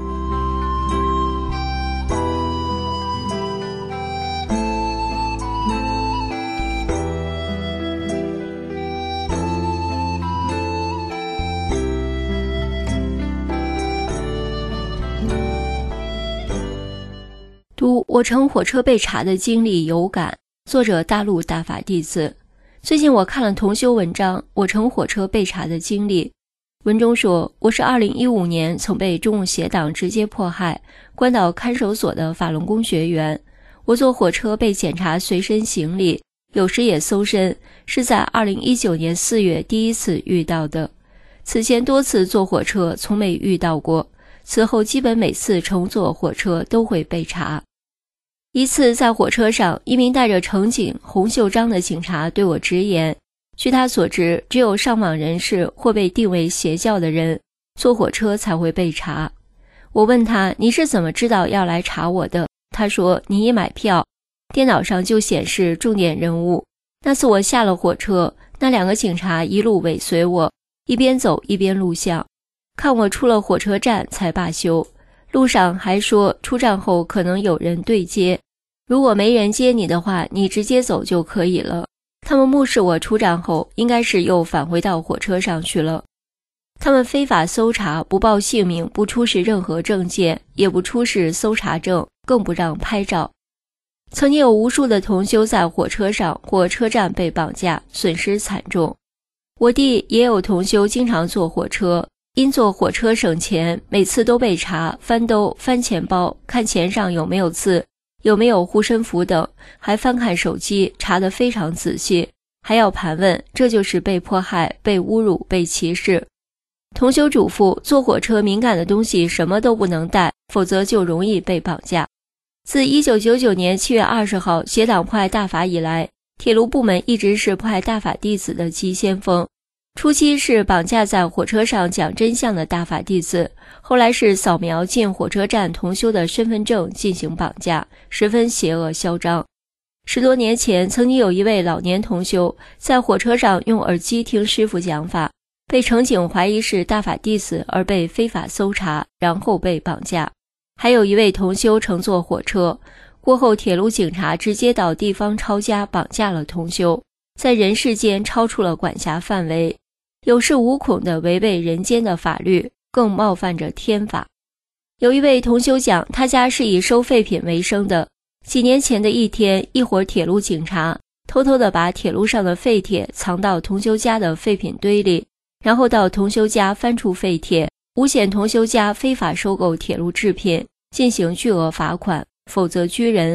读我乘火车被查的经历有感，作者大陆大法弟子。最近我看了同修文章《我乘火车被查的经历》，文中说，我是2015年曾被中共邪党直接迫害，关到看守所的法轮功学员。我坐火车被检查随身行李，有时也搜身，是在2019年4月第一次遇到的。此前多次坐火车从没遇到过，此后基本每次乘坐火车都会被查。一次在火车上，一名戴着乘警红袖章的警察对我直言，据他所知，只有上访人士或被定为邪教的人坐火车才会被查。我问他，你是怎么知道要来查我的？他说，你一买票，电脑上就显示重点人物。那次我下了火车，那2个警察一路尾随我，一边走一边录像，看我出了火车站才罢休。路上还说，出站后可能有人对接，如果没人接你的话，你直接走就可以了。他们目视我出站后，应该是又返回到火车上去了。他们非法搜查，不报姓名，不出示任何证件，也不出示搜查证，更不让拍照。曾经有无数的同修在火车上或车站被绑架，损失惨重。我弟也有同修经常坐火车，因坐火车省钱，每次都被查，翻兜、翻钱包，看钱上有没有字，有没有护身符等，还翻看手机，查得非常仔细，还要盘问，这就是被迫害、被侮辱、被歧视。同修嘱咐，坐火车敏感的东西什么都不能带，否则就容易被绑架。自1999年7月20号邪党迫害大法以来，铁路部门一直是迫害大法弟子的急先锋。初期是绑架在火车上讲真相的大法弟子，后来是扫描进火车站同修的身份证进行绑架，十分邪恶嚣张。10多年前，曾经有一位老年同修在火车上用耳机听师父讲法，被乘警怀疑是大法弟子而被非法搜查，然后被绑架。还有一位同修乘坐火车过后，铁路警察直接到地方抄家绑架了同修，在人世间超出了管辖范围，有恃无恐地违背人间的法律，更冒犯着天法。有一位同修讲，他家是以收废品为生的。几年前的一天，一伙铁路警察偷偷地把铁路上的废铁藏到同修家的废品堆里，然后到同修家翻出废铁，诬陷同修家非法收购铁路制品，进行巨额罚款，否则拘人。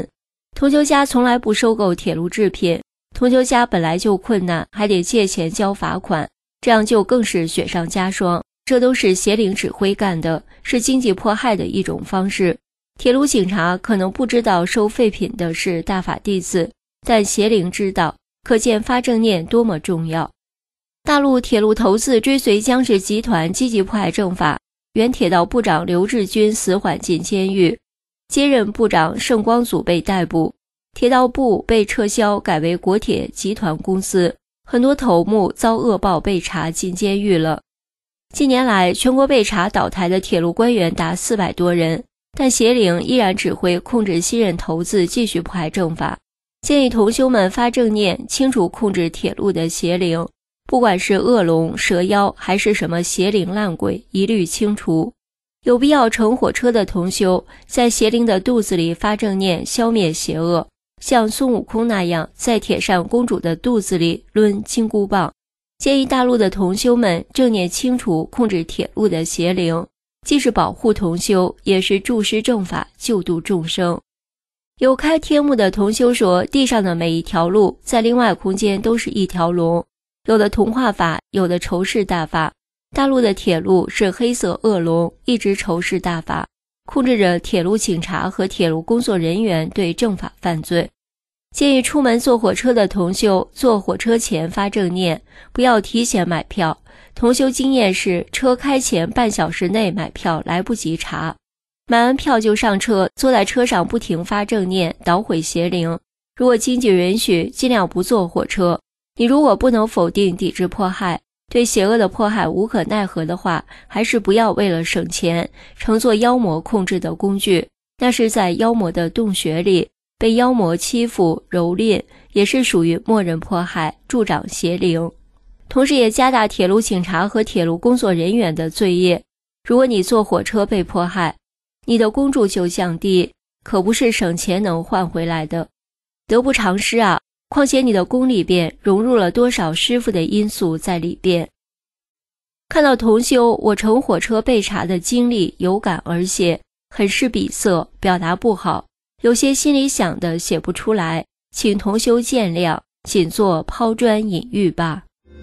同修家从来不收购铁路制品，同修家本来就困难，还得借钱交罚款，这样就更是雪上加霜。这都是协领指挥干的，是经济迫害的一种方式。铁路警察可能不知道收废品的是大法弟子，但协领知道，可见发正念多么重要。大陆铁路头子追随江氏集团积极迫害政法，原铁道部长刘志军死缓进监狱，接任部长盛光祖被逮捕，铁道部被撤销，改为国铁集团公司，很多头目遭恶报被查进监狱了。近年来，全国被查倒台的铁路官员达400多人，但协领依然指挥控制新任头子继续迫害政法。建议同修们发正念，清除控制铁路的邪灵，不管是恶龙、蛇妖还是什么邪灵烂鬼，一律清除。有必要乘火车的同修，在邪灵的肚子里发正念，消灭邪恶，像孙悟空那样，在铁扇公主的肚子里抡金箍棒。建议大陆的同修们正念清除控制铁路的邪灵，既是保护同修，也是助施正法，救度众生。有开天目的同修说，地上的每一条路在另外空间都是一条龙，有的同化法，有的仇视大法。大陆的铁路是黑色恶龙，一直仇视大法，控制着铁路警察和铁路工作人员对正法犯罪。建议出门坐火车的同修，坐火车前发正念，不要提前买票。同修经验是，车开前半小时内买票来不及查，买完票就上车，坐在车上不停发正念，捣毁邪灵。如果经济允许，尽量不坐火车。你如果不能否定抵制迫害，对邪恶的迫害无可奈何的话，还是不要为了省钱乘坐妖魔控制的工具，那是在妖魔的洞穴里被妖魔欺负蹂躏，也是属于默认迫害，助长邪灵。同时也加大铁路警察和铁路工作人员的罪业。如果你坐火车被迫害，你的工助就降低，可不是省钱能换回来的，得不偿失啊！况且你的功里边融入了多少师父的因素在里边。看到同修我乘火车被查的经历，有感而写，很是笔塞，表达不好，有些心里想的写不出来，请同修见谅，仅做抛砖引玉吧。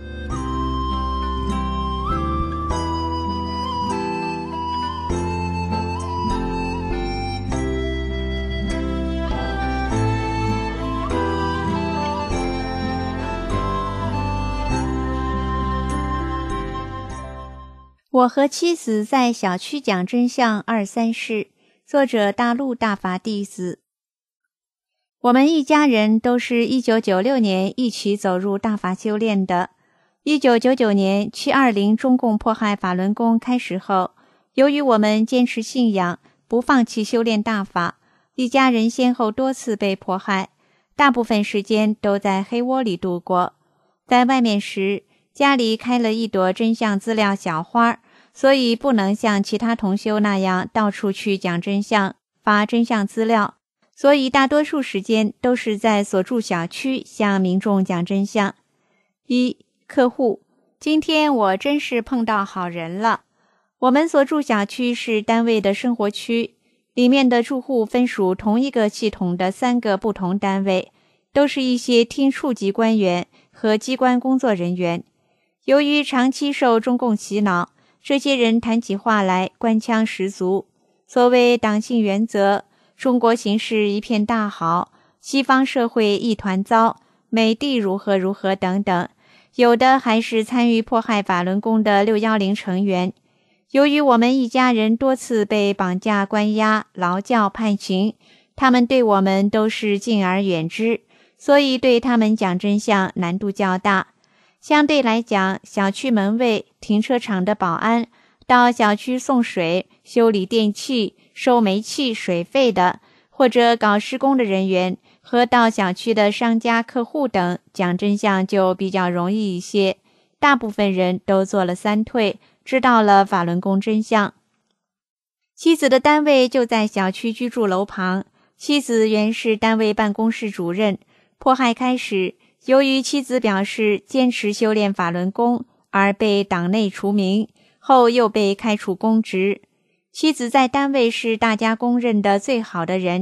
我和妻子在小区讲真相2、3事，作者大陆大法弟子。我们一家人都是1996年一起走入大法修炼的。1999年720中共迫害法轮功开始后，由于我们坚持信仰，不放弃修炼大法，一家人先后多次被迫害，大部分时间都在黑窝里度过。在外面时，家里开了一朵真相资料小花，所以不能像其他同修那样到处去讲真相，发真相资料，所以大多数时间都是在所住小区向民众讲真相。1、客户，今天我真是碰到好人了。我们所住小区是单位的生活区，里面的住户分属同一个系统的3个不同单位，都是一些厅处级官员和机关工作人员。由于长期受中共洗脑，这些人谈起话来官腔十足，所谓党性原则，中国形势一片大好，西方社会一团糟，美帝如何如何等等，有的还是参与迫害法轮功的610成员。由于我们一家人多次被绑架关押、劳教判刑，他们对我们都是敬而远之，所以对他们讲真相难度较大。相对来讲，小区门卫、停车场的保安，到小区送水、修理电器、收煤气、水费的，或者搞施工的人员，和到小区的商家、客户等，讲真相就比较容易一些。大部分人都做了3退，知道了法轮功真相。妻子的单位就在小区居住楼旁，妻子原是单位办公室主任。迫害开始，由于妻子表示坚持修炼法轮功，而被党内除名，后又被开除公职。妻子在单位是大家公认的最好的人，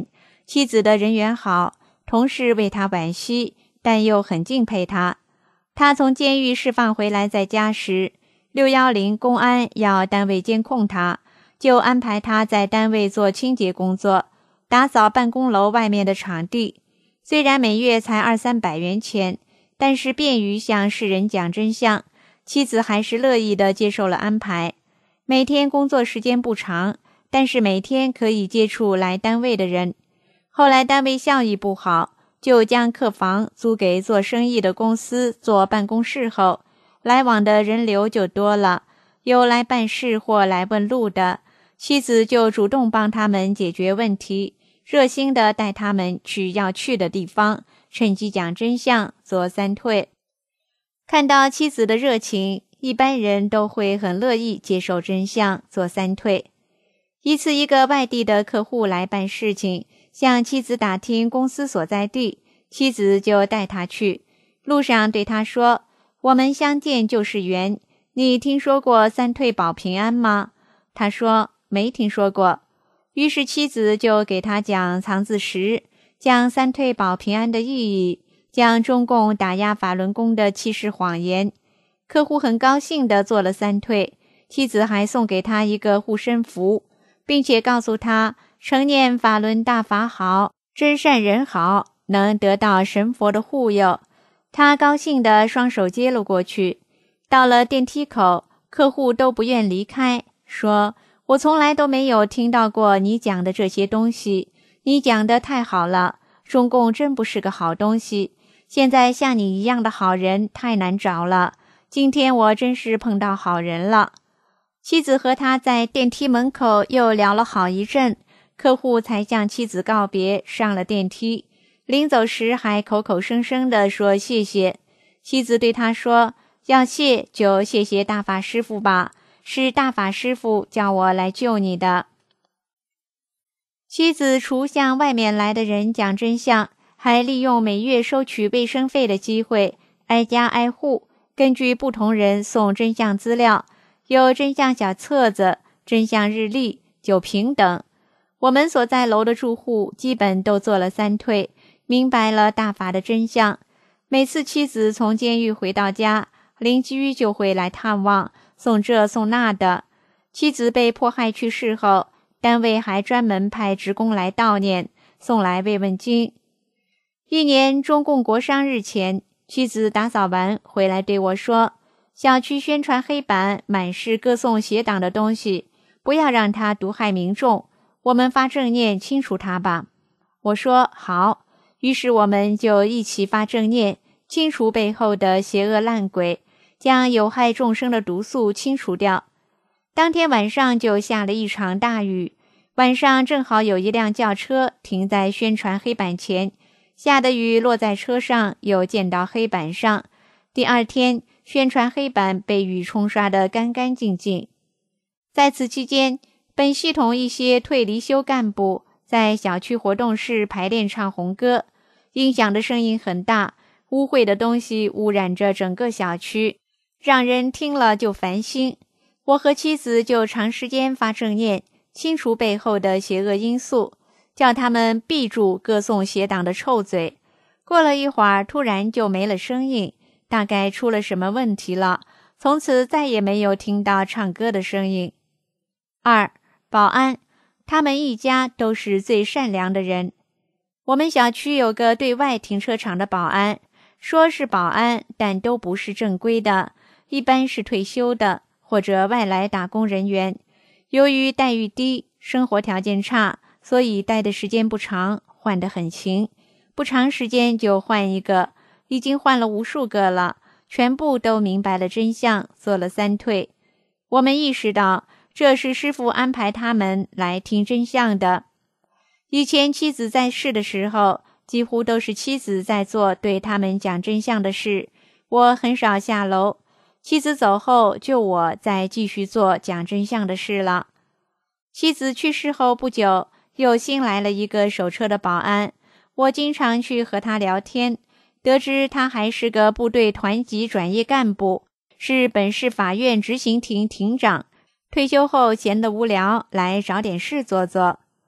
妻子的人缘好，同事为他惋惜，但又很敬佩他。他从监狱释放回来在家时，610公安要单位监控他，就安排他在单位做清洁工作，打扫办公楼外面的场地。虽然每月才200-300元钱，但是便于向世人讲真相，妻子还是乐意地接受了安排。每天工作时间不长，但是每天可以接触来单位的人。后来单位效益不好，就将客房租给做生意的公司做办公室后，来往的人流就多了，有来办事或来问路的，妻子就主动帮他们解决问题，热心地带他们去要去的地方，趁机讲真相，做三退。看到妻子的热情，一般人都会很乐意接受真相，做三退。一次，一个外地的客户来办事情，向妻子打听公司所在地，妻子就带他去。路上对他说：“我们相见就是缘，你听说过三退保平安吗？”他说：“没听说过。”于是妻子就给他讲藏字石，讲三退保平安的意义，讲中共打压法轮功的欺世谎言。客户很高兴地做了三退，妻子还送给他一个护身符，并且告诉他承念法轮大法好，真善人好，能得到神佛的护佑。他高兴地双手接了过去。到了电梯口，客户都不愿离开，说：“我从来都没有听到过你讲的这些东西，你讲的太好了，中共真不是个好东西，现在像你一样的好人太难找了，今天我真是碰到好人了。”妻子和他在电梯门口又聊了好一阵，客户才向妻子告别，上了电梯。临走时还口口声声地说谢谢。妻子对他说：“要谢就谢谢大法师父吧，是大法师父叫我来救你的。”妻子除向外面来的人讲真相，还利用每月收取卫生费的机会，挨家挨户，根据不同人送真相资料，有真相小册子、真相日历、酒瓶等。我们所在楼的住户基本都做了三退，明白了大法的真相。每次妻子从监狱回到家，邻居就会来探望，送这送那的。妻子被迫害去世后，单位还专门派职工来悼念，送来慰问金。一年中共国殇日前，妻子打扫完回来对我说：“小区宣传黑板满是歌颂邪党的东西，不要让它毒害民众，我们发正念清除它吧。”我说好，于是我们就一起发正念，清除背后的邪恶烂鬼，将有害众生的毒素清除掉。当天晚上就下了一场大雨，晚上正好有一辆轿车停在宣传黑板前，下的雨落在车上，又溅到黑板上。第二天，宣传黑板被雨冲刷得干干净净。在此期间，本系统一些退离休干部在小区活动室排练唱红歌，音响的声音很大，污秽的东西污染着整个小区，让人听了就烦心。我和妻子就长时间发正念，清除背后的邪恶因素，叫他们闭住歌颂邪党的臭嘴。过了一会儿，突然就没了声音，大概出了什么问题了，从此再也没有听到唱歌的声音。2. 保安，他们一家都是最善良的人。我们小区有个对外停车场的保安，说是保安，但都不是正规的，一般是退休的或者外来打工人员。由于待遇低，生活条件差，所以待的时间不长，换得很勤，不长时间就换一个，已经换了无数个了，全部都明白了真相，做了三退。我们意识到这是师父安排他们来听真相的。以前妻子在世的时候，几乎都是妻子在做对他们讲真相的事，我很少下楼。妻子走后，就我再继续做讲真相的事了。妻子去世后不久，又新来了一个守车的保安，我经常去和他聊天，得知他还是个部队团级转业干部，是本市法院执行庭庭长，退休后闲得无聊，来找点事做做。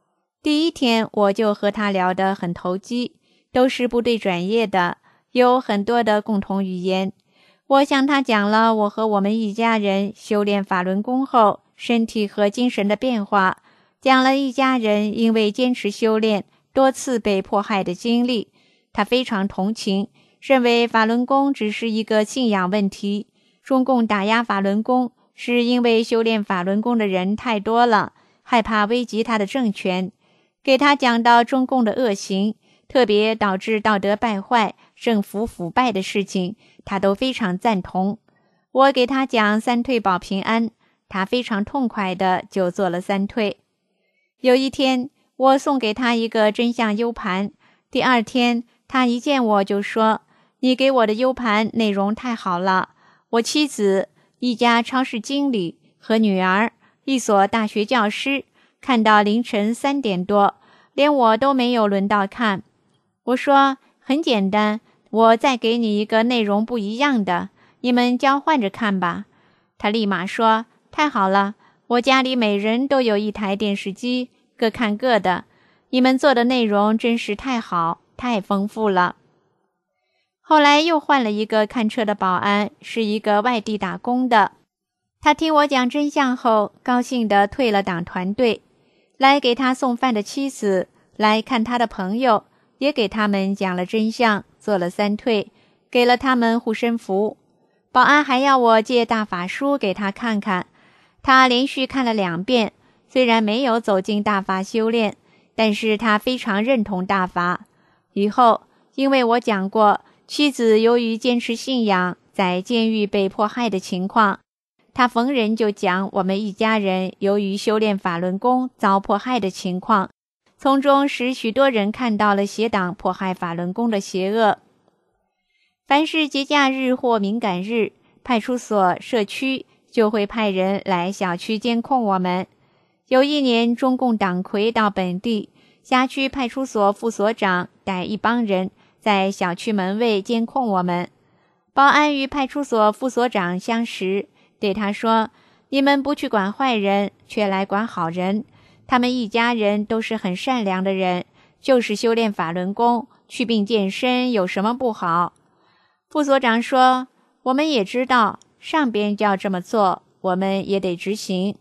第一天我就和他聊得很投机，都是部队转业的，有很多的共同语言。我向他讲了我和我们一家人修炼法轮功后身体和精神的变化，讲了一家人因为坚持修炼多次被迫害的经历。他非常同情，认为法轮功只是一个信仰问题，中共打压法轮功是因为修炼法轮功的人太多了，害怕危及他的政权。给他讲到中共的恶行，特别导致道德败坏、政府腐败的事情，他都非常赞同。我给他讲三退保平安，他非常痛快的就做了三退。有一天，我送给他一个真相 U 盘，第二天他一见我就说，你给我的 U 盘内容太好了，我妻子、一家超市经理和女儿、一所大学教师看到凌晨3点多，连我都没有轮到看。我说，很简单，我再给你一个内容不一样的，你们交换着看吧。他立马说，太好了，我家里每人都有一台电视机，各看各的，你们做的内容真是太好，太丰富了。后来又换了一个看车的保安，是一个外地打工的。他听我讲真相后，高兴地退了党团队。来给他送饭的妻子，来看他的朋友，也给他们讲了真相，做了三退，给了他们护身符。保安还要我借大法书给他看看，他连续看了2遍，虽然没有走进大法修炼，但是他非常认同大法。以后因为我讲过妻子由于坚持信仰在监狱被迫害的情况，他逢人就讲我们一家人由于修炼法轮功遭迫害的情况，从中使许多人看到了邪党迫害法轮功的邪恶。凡是节假日或敏感日，派出所、社区就会派人来小区监控我们。有一年，中共党魁到本地，辖区派出所副所长带一帮人在小区门卫监控我们。保安与派出所副所长相识，对他说，你们不去管坏人，却来管好人，他们一家人都是很善良的人，就是修炼法轮功，祛病健身有什么不好？副所长说，我们也知道上边要这么做，我们也得执行。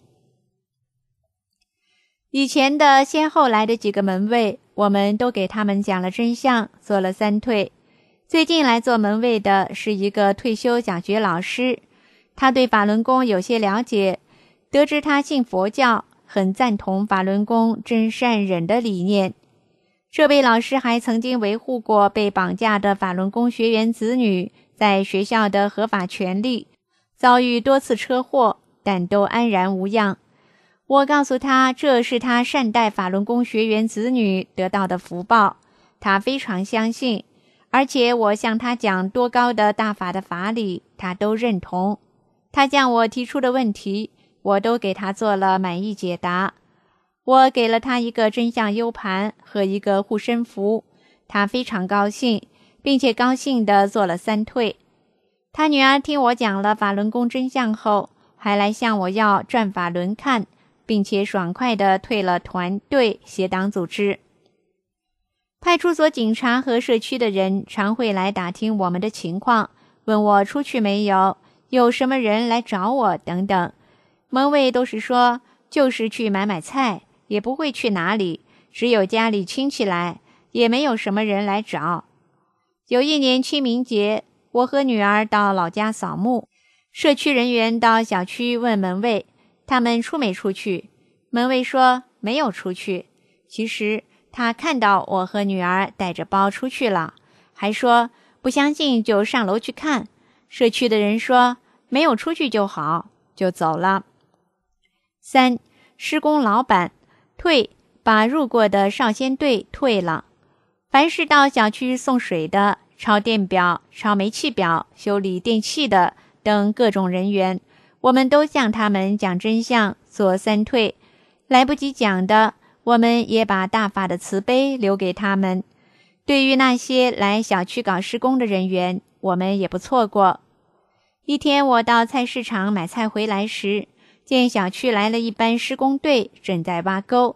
以前的先后来的几个门卫，我们都给他们讲了真相，做了三退。最近来做门卫的是一个退休讲学老师，他对法轮功有些了解，得知他信佛教，很赞同法轮功真善忍的理念。这位老师还曾经维护过被绑架的法轮功学员子女在学校的合法权利，遭遇多次车祸，但都安然无恙。我告诉他，这是他善待法轮功学员子女得到的福报，他非常相信，而且我向他讲多高的大法的法理，他都认同。他向我提出的问题，我都给他做了满意解答。我给了他一个真相 U 盘和一个护身符，他非常高兴，并且高兴地做了三退。他女儿听我讲了法轮功真相后，还来向我要转法轮看，并且爽快地退了团队邪党组织。派出所警察和社区的人常会来打听我们的情况，问我出去没有，有什么人来找我等等。门卫都是说，就是去买买菜，也不会去哪里，只有家里亲戚来，也没有什么人来找。有一年清明节，我和女儿到老家扫墓，社区人员到小区问门卫，他们出没出去？门卫说没有出去。其实他看到我和女儿带着包出去了，还说不相信就上楼去看。社区的人说没有出去就好，就走了。3. 施工老板退，把入过的少先队退了。凡是到小区送水的、抄电表、抄煤气表、修理电器的等各种人员，我们都向他们讲真相，做三退。来不及讲的，我们也把大法的慈悲留给他们。对于那些来小区搞施工的人员，我们也不错过。一天我到菜市场买菜回来时，见小区来了一班施工队正在挖沟，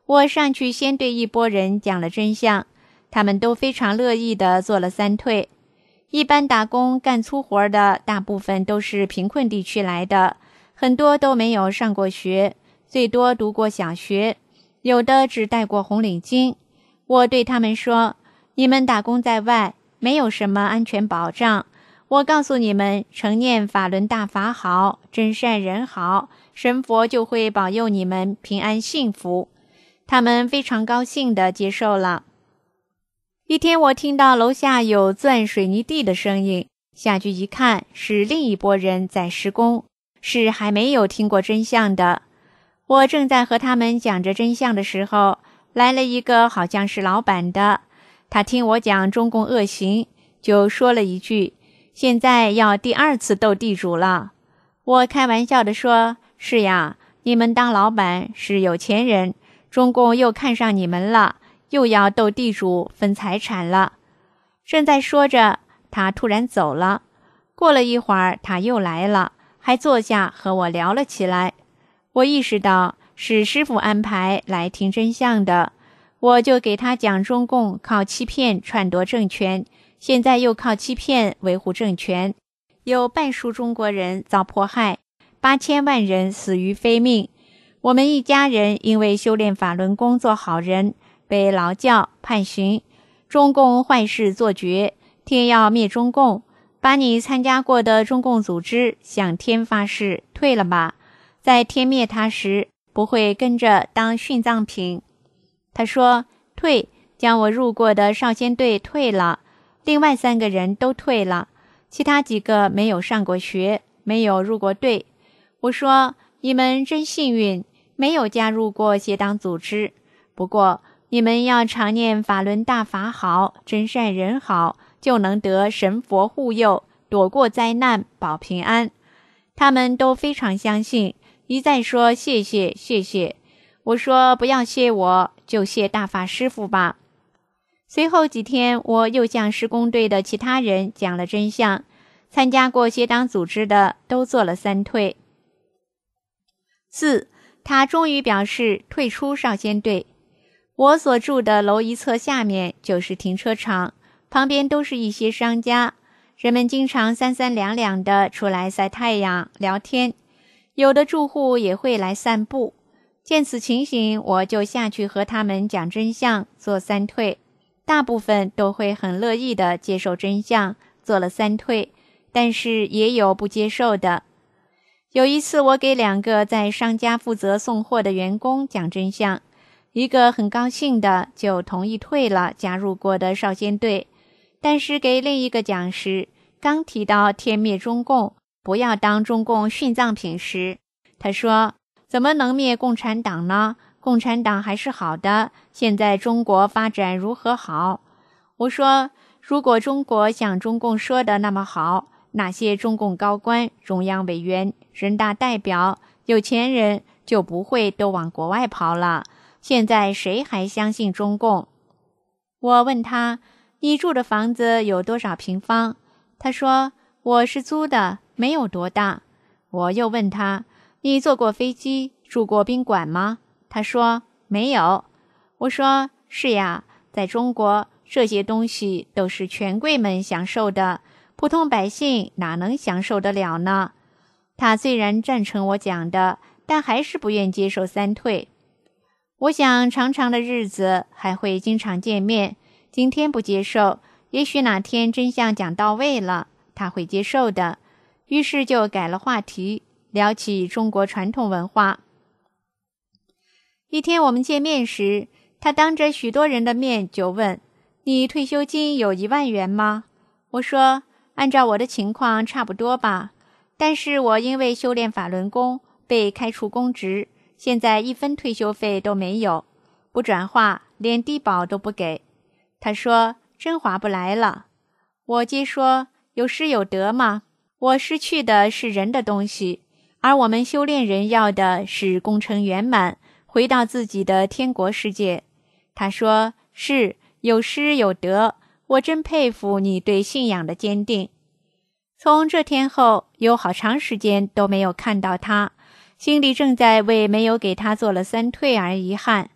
我上去先对一拨人讲了真相，他们都非常乐意地做了3退。一般打工干粗活的大部分都是贫困地区来的，很多都没有上过学，最多读过小学，有的只戴过红领巾。我对他们说，你们打工在外，没有什么安全保障。我告诉你们，常念法轮大法好，真善人好，神佛就会保佑你们平安幸福。他们非常高兴地接受了。一天我听到楼下有钻水泥地的声音，下去一看，是另一拨人在施工，是还没有听过真相的。我正在和他们讲着真相的时候，来了一个好像是老板的，他听我讲中共恶行，就说了一句，现在要第2次斗地主了。我开玩笑地说，是呀，你们当老板是有钱人，中共又看上你们了，又要斗地主分财产了。正在说着，他突然走了。过了一会儿，他又来了，还坐下和我聊了起来。我意识到是师父安排来听真相的，我就给他讲中共靠欺骗篡夺政权，现在又靠欺骗维护政权，有半数中国人遭迫害，8000万人死于非命。我们一家人因为修炼法轮功做好人，被劳教判刑，中共坏事做绝，天要灭中共，把你参加过的中共组织向天发誓，退了吧，在天灭他时不会跟着当殉葬品。他说退，将我入过的少先队退了，另外3个人都退了，其他几个没有上过学，没有入过队。我说你们真幸运，没有加入过邪党组织，不过你们要常念法轮大法好，真善人好，就能得神佛护佑，躲过灾难，保平安。他们都非常相信，一再说谢谢谢谢。我说不要谢我，就谢大法师父吧。随后几天，我又向施工队的其他人讲了真相，参加过邪党组织的都做了3退。4. 他终于表示退出少先队。我所住的楼一侧下面就是停车场，旁边都是一些商家，人们经常3、3两两的出来晒太阳聊天，有的住户也会来散步。见此情形，我就下去和他们讲真相，做3退。大部分都会很乐意的接受真相，做了3退，但是也有不接受的。有一次我给2个在商家负责送货的员工讲真相，一个很高兴的就同意退了加入过的少先队，但是给另一个讲时，刚提到天灭中共，不要当中共殉葬品时，他说怎么能灭共产党呢？共产党还是好的，现在中国发展如何好？我说如果中国像中共说的那么好，那些中共高官、中央委员、人大代表、有钱人就不会都往国外跑了。现在谁还相信中共？我问他，你住的房子有多少平方？他说，我是租的，没有多大。我又问他，你坐过飞机，住过宾馆吗？他说，没有。我说，是呀，在中国，这些东西都是权贵们享受的，普通百姓哪能享受得了呢？他虽然赞成我讲的，但还是不愿接受3退。我想长长的日子还会经常见面，今天不接受，也许哪天真相讲到位了，他会接受的。于是就改了话题，聊起中国传统文化。一天我们见面时，他当着许多人的面就问，你退休金有1万元吗？我说，按照我的情况差不多吧，但是我因为修炼法轮功被开除公职，现在1分退休费都没有，不转化，连低保都不给。他说，真划不来了。我接说，有失有得嘛，我失去的是人的东西，而我们修炼人要的是功成圆满，回到自己的天国世界。他说，是，有失有得，我真佩服你对信仰的坚定。从这天后，有好长时间都没有看到他，心里正在为没有给他做了3退而遗憾。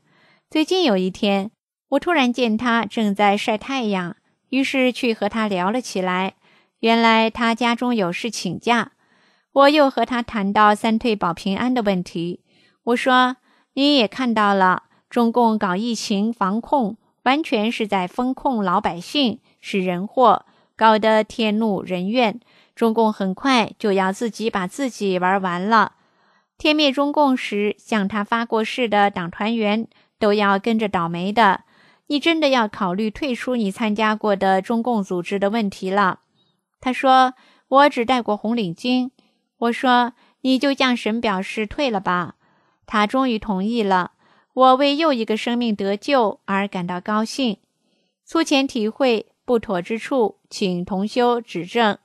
最近有一天，我突然见他正在晒太阳，于是去和他聊了起来。原来他家中有事请假。我又和他谈到三退保平安的问题。我说，你也看到了，中共搞疫情防控，完全是在封控老百姓，是人祸，搞得天怒人怨。中共很快就要自己把自己玩完了。天灭中共时，向他发过誓的党团员都要跟着倒霉的。你真的要考虑退出你参加过的中共组织的问题了。他说，我只戴过红领巾。我说，你就向神表示退了吧。他终于同意了。我为又一个生命得救而感到高兴。粗浅体会，不妥之处，请同修指正。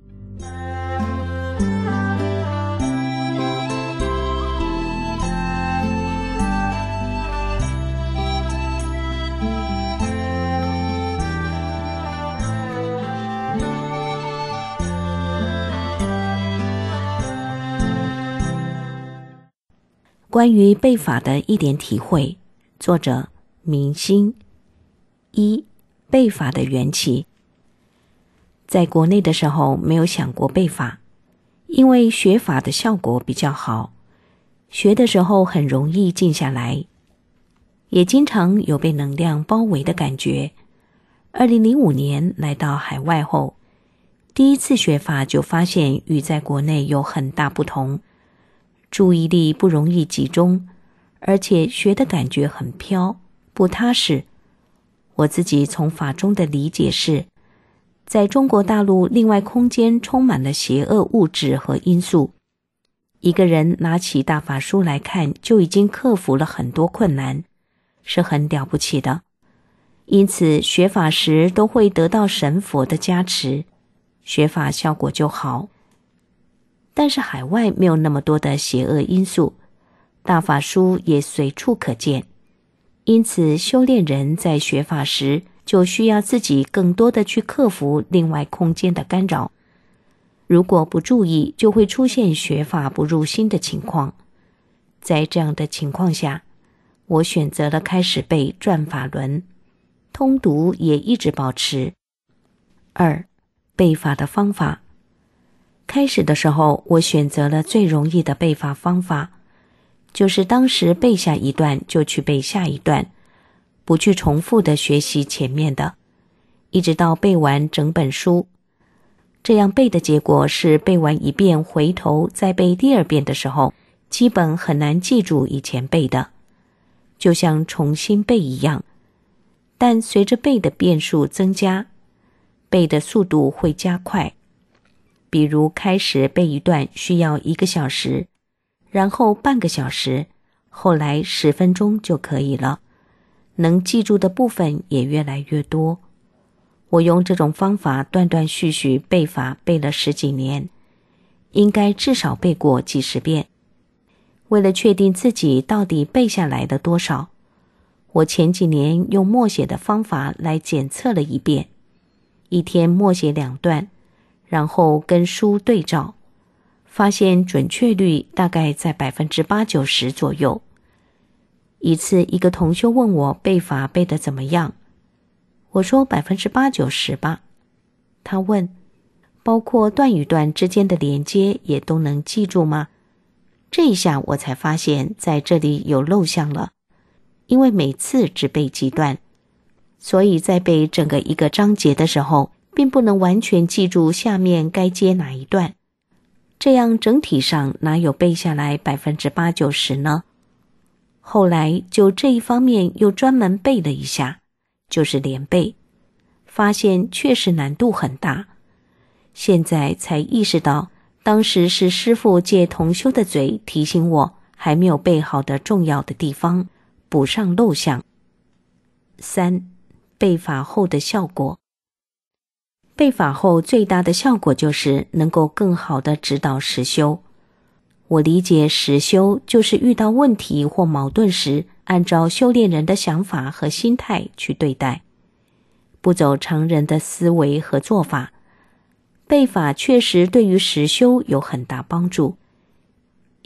关于背法的一点体会，作者明心。一、背法的缘起。在国内的时候没有想过背法，因为学法的效果比较好，学的时候很容易静下来，也经常有被能量包围的感觉。2005年来到海外后，第一次学法就发现与在国内有很大不同，注意力不容易集中，而且学的感觉很飘，不踏实。我自己从法中的理解是，在中国大陆另外空间充满了邪恶物质和因素，一个人拿起大法书来看，就已经克服了很多困难，是很了不起的。因此学法时都会得到神佛的加持，学法效果就好。但是海外没有那么多的邪恶因素，大法书也随处可见，因此修炼人在学法时就需要自己更多的去克服另外空间的干扰。如果不注意，就会出现学法不入心的情况。在这样的情况下，我选择了开始背转法轮，通读也一直保持。二、背法的方法。开始的时候，我选择了最容易的背法方法，就是当时背下一段就去背下一段，不去重复的学习前面的，一直到背完整本书。这样背的结果是背完一遍回头再背第二遍的时候，基本很难记住以前背的，就像重新背一样。但随着背的遍数增加，背的速度会加快。比如开始背一段需要1个小时，然后半个小时，后来10分钟就可以了，能记住的部分也越来越多。我用这种方法断断续续背法背了10几年，应该至少背过几十遍。为了确定自己到底背下来了多少，我前几年用默写的方法来检测了一遍，一天默写2段，然后跟书对照，发现准确率大概在80%-90%左右。一次一个同修问我背法背得怎么样，我说80%-90%吧。他问，包括段与段之间的连接也都能记住吗？这一下我才发现在这里有漏项了，因为每次只背几段，所以在背整个一个章节的时候，并不能完全记住下面该接哪一段，这样整体上哪有背下来80%-90%呢？后来就这一方面又专门背了一下，就是连背，发现确实难度很大。现在才意识到，当时是师父借同修的嘴提醒我还没有背好的重要的地方，补上漏项。三、背法后的效果。背法后最大的效果就是能够更好地指导实修。我理解实修就是遇到问题或矛盾时，按照修炼人的想法和心态去对待，不走常人的思维和做法。背法确实对于实修有很大帮助，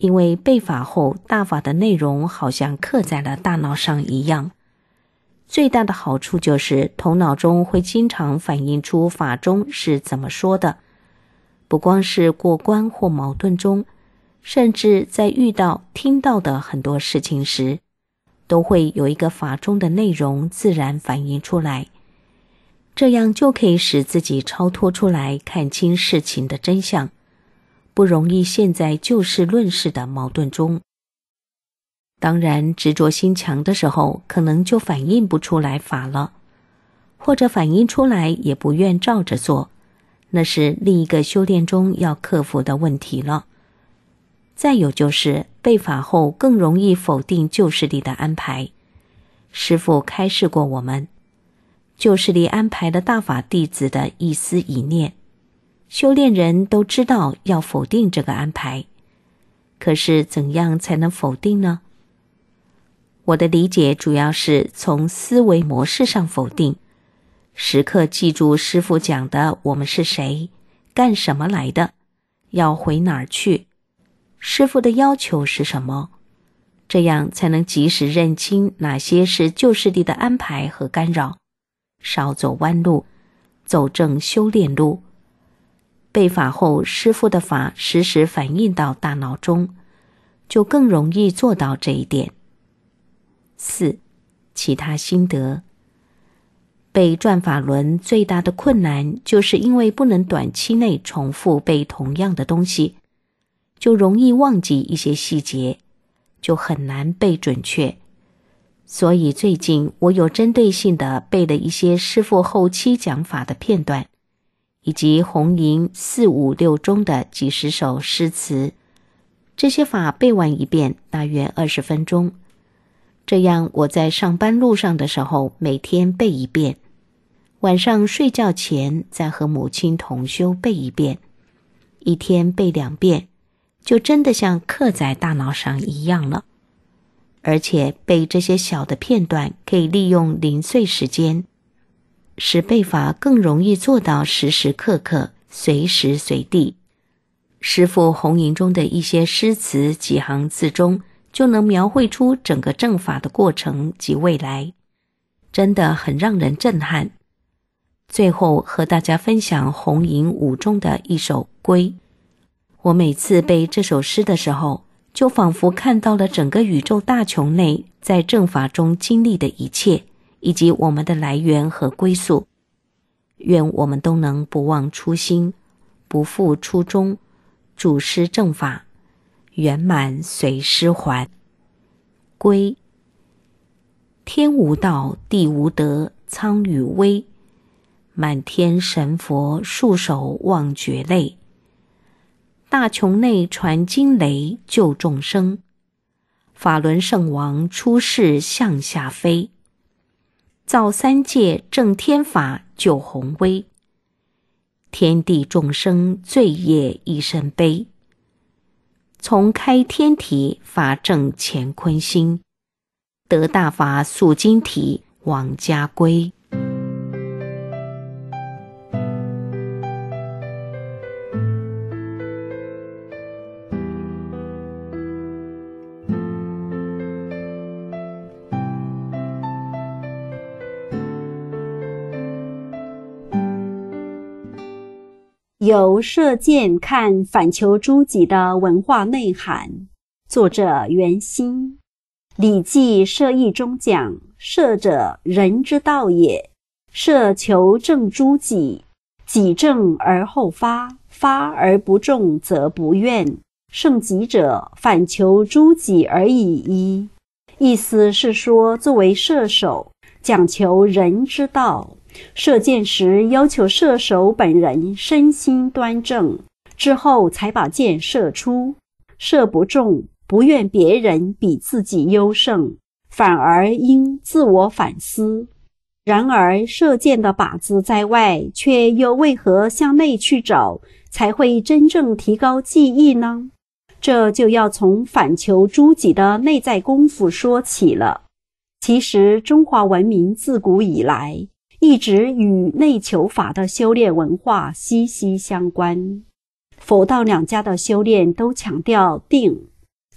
因为背法后，大法的内容好像刻在了大脑上一样。最大的好处就是头脑中会经常反映出法中是怎么说的，不光是过关或矛盾中，甚至在遇到听到的很多事情时，都会有一个法中的内容自然反映出来，这样就可以使自己超脱出来，看清事情的真相，不容易陷在就事论事的矛盾中。当然，执着心强的时候，可能就反映不出来法了，或者反映出来也不愿照着做，那是另一个修炼中要克服的问题了。再有就是背法后更容易否定旧事里的安排。师父开示过我们，旧事里安排的大法弟子的一思一念，修炼人都知道要否定这个安排，可是怎样才能否定呢？我的理解主要是从思维模式上否定，时刻记住师父讲的我们是谁，干什么来的，要回哪儿去，师父的要求是什么，这样才能及时认清哪些是旧事里的安排和干扰，少走弯路，走正修炼路。背法后，师父的法时时反映到大脑中，就更容易做到这一点。4. 其他心得。背转法轮最大的困难，就是因为不能短期内重复背同样的东西，就容易忘记一些细节，就很难背准确。所以最近我有针对性地背了一些师父后期讲法的片段，以及红营4、5、6中的几十首诗词，这些法背完一遍大约20分钟。这样我在上班路上的时候每天背一遍，晚上睡觉前再和母亲同修背一遍，一天背2遍，就真的像刻在大脑上一样了。而且背这些小的片段可以利用零碎时间，使背法更容易做到时时刻刻随时随地。师父红营中的一些诗词几行字中，就能描绘出整个正法的过程及未来，真的很让人震撼。最后和大家分享红营5中的一首《归》。我每次背这首诗的时候，就仿佛看到了整个宇宙大穹内在正法中经历的一切，以及我们的来源和归宿。愿我们都能不忘初心，不负初衷，主师正法，圆满随师还。归。天无道，地无德，苍与微，满天神佛，束手望觉类。大穹内传惊雷，救众生，法轮圣王出世向下飞。造三界正天法，救宏威，天地众生罪业一身背。从开天体，法正乾坤心，得大法塑金体，往家归。 由射箭看反求诸己的文化内涵，作者袁心。礼记射义中讲，射者人之道也，射求正诸己，己正而后发，发而不中则不怨，胜己者反求诸己而已矣。意思是说，作为射手，讲求人之道，射箭时要求射手本人身心端正，之后才把箭射出。射不中，不愿别人比自己优胜，反而应自我反思。然而射箭的靶子在外，却又为何向内去找，才会真正提高技艺呢？这就要从反求诸己的内在功夫说起了。其实中华文明自古以来一直与内求法的修炼文化息息相关。佛道两家的修炼都强调定，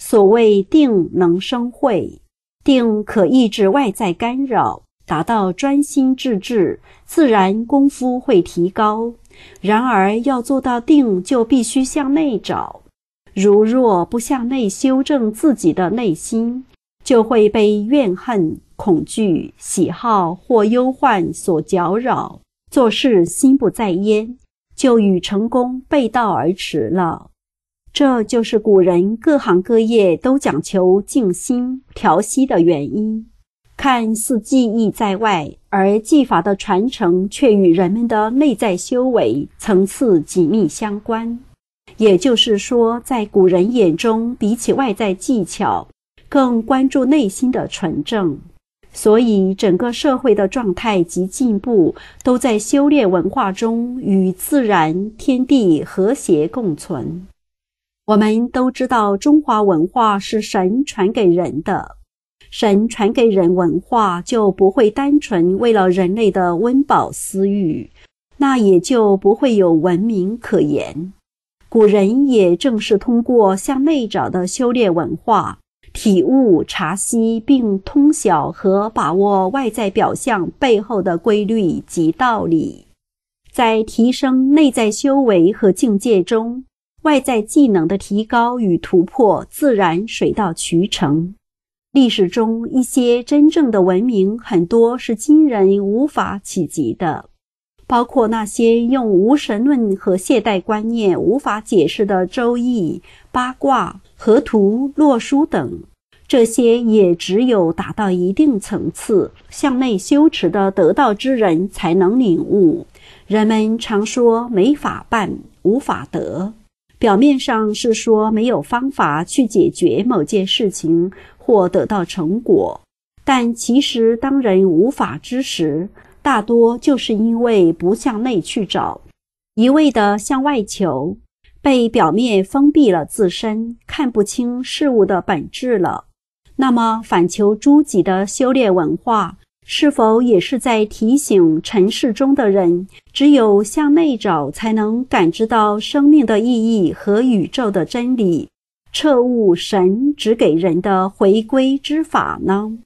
所谓定能生慧，定可抑制外在干扰，达到专心致志，自然功夫会提高。然而要做到定，就必须向内找。如若不向内修正自己的内心，就会被怨恨、恐惧、喜好或忧患所搅扰，做事心不在焉，就与成功背道而驰了。这就是古人各行各业都讲求静心调息的原因。看似技艺在外，而技法的传承却与人们的内在修为层次紧密相关。也就是说，在古人眼中，比起外在技巧，更关注内心的纯正。所以整个社会的状态及进步，都在修炼文化中与自然天地和谐共存。我们都知道，中华文化是神传给人的，神传给人文化，就不会单纯为了人类的温饱私欲，那也就不会有文明可言。古人也正是通过向内找的修炼文化，体悟察悉并通晓和把握外在表象背后的规律及道理，在提升内在修为和境界中，外在技能的提高与突破自然水到渠成。历史中一些真正的文明，很多是今人无法企及的，包括那些用无神论和现代观念无法解释的周易、八卦、河图、洛书等，这些也只有达到一定层次，向内修持的得道之人才能领悟。人们常说没法办，无法得，表面上是说没有方法去解决某件事情或得到成果，但其实当人无法之时，大多就是因为不向内去找，一味地向外求，被表面封闭了自身，看不清事物的本质了。那么反求诸己的修炼文化，是否也是在提醒尘世中的人，只有向内找，才能感知到生命的意义和宇宙的真理，彻悟神指给人的回归之法呢？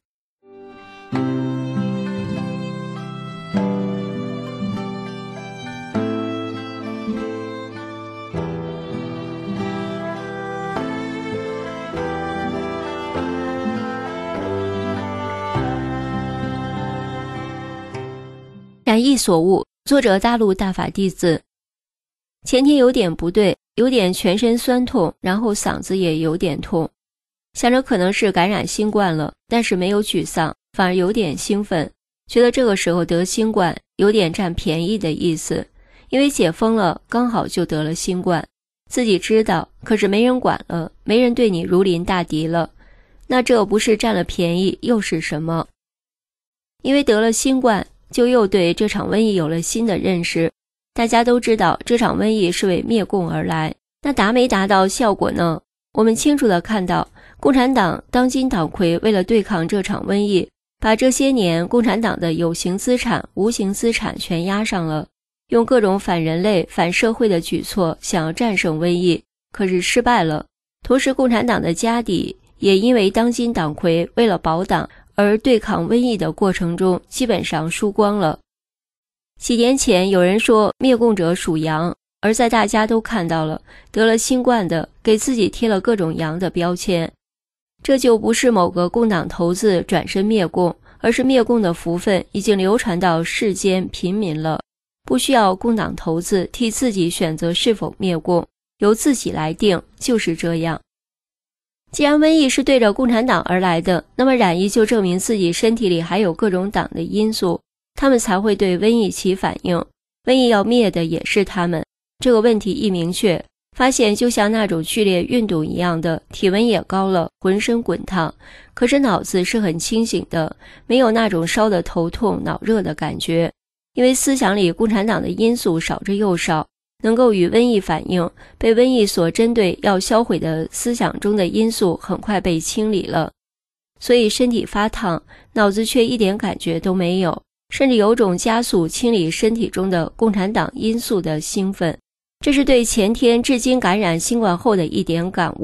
染疫所悟，作者大陆大法弟子。前天有点不对，有点全身酸痛，然后嗓子也有点痛，想着可能是感染新冠了，但是没有沮丧，反而有点兴奋，觉得这个时候得新冠有点占便宜的意思，因为解封了，刚好就得了新冠，自己知道，可是没人管了，没人对你如临大敌了，那这不是占了便宜又是什么？因为得了新冠，就又对这场瘟疫有了新的认识。大家都知道这场瘟疫是为灭共而来，那达没达到效果呢？我们清楚地看到，共产党当今党魁为了对抗这场瘟疫，把这些年共产党的有形资产、无形资产全压上了，用各种反人类、反社会的举措想要战胜瘟疫，可是失败了。同时共产党的家底也因为当今党魁为了保党而对抗瘟疫的过程中基本上输光了。几年前有人说灭共者属羊，而在大家都看到了得了新冠的给自己贴了各种羊的标签，这就不是某个共党头子转身灭共，而是灭共的福分已经流传到世间平民了，不需要共党头子替自己选择是否灭共，由自己来定，就是这样。既然瘟疫是对着共产党而来的，那么染疫就证明自己身体里还有各种党的因素，他们才会对瘟疫起反应，瘟疫要灭的也是他们。这个问题一明确，发现就像那种剧烈运动一样的，体温也高了，浑身滚烫，可是脑子是很清醒的，没有那种烧得头痛脑热的感觉，因为思想里共产党的因素少之又少，能够与瘟疫反应，被瘟疫所针对要销毁的思想中的因素很快被清理了，所以身体发烫，脑子却一点感觉都没有，甚至有种加速清理身体中的共产党因素的兴奋。这是对前天至今感染新冠后的一点感悟，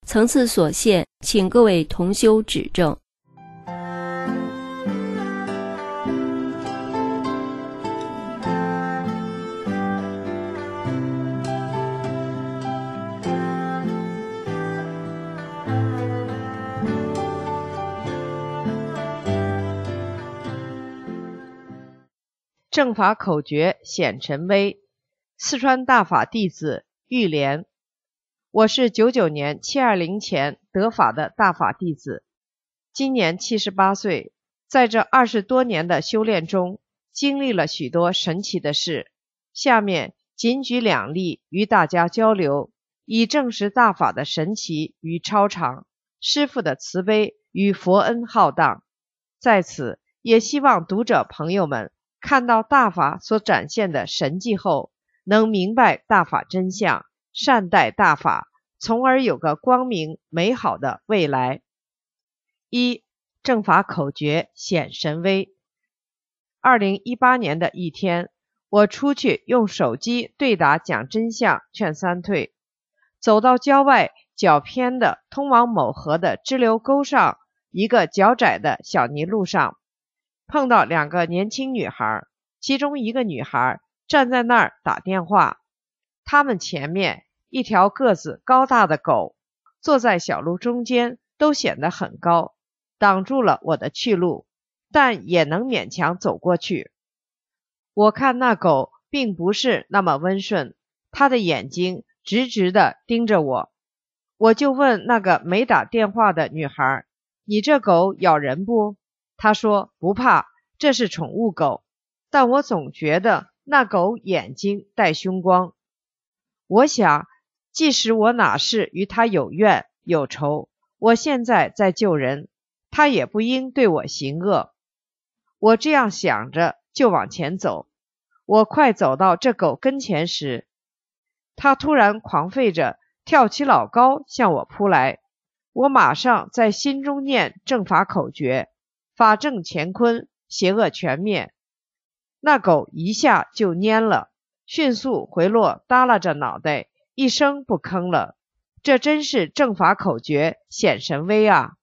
层次所限，请各位同修指正。 正法口诀显神威，四川大法弟子玉莲。我是99年720前得法的大法弟子，今年78岁，在这20多年的修炼中，经历了许多神奇的事。下面仅举2例与大家交流，以证实大法的神奇与超常，师父的慈悲与佛恩浩荡。在此也希望读者朋友们看到大法所展现的神迹后，能明白大法真相，善待大法，从而有个光明美好的未来。1. 正法口诀显神威。2018年的一天，我出去用手机对答讲真相劝三退，走到郊外较偏的通往某河的支流沟上一个较窄的小泥路上，碰到2个年轻女孩，其中一个女孩站在那儿打电话，她们前面一条个子高大的狗坐在小路中间，都显得很高，挡住了我的去路，但也能勉强走过去。我看那狗并不是那么温顺，它的眼睛直直地盯着我。我就问那个没打电话的女孩，你这狗咬人不？她说不怕，这是宠物狗，但我总觉得那狗眼睛带凶光。我想，即使我哪是与它有怨有仇，我现在在救人，它也不应对我行恶。我这样想着就往前走。我快走到这狗跟前时，它突然狂吠着跳起老高向我扑来。我马上在心中念正法口诀，法正乾坤，邪恶全灭。那狗一下就蔫了，迅速回落，耷拉着脑袋，一声不吭了。这真是正法口诀显神威啊！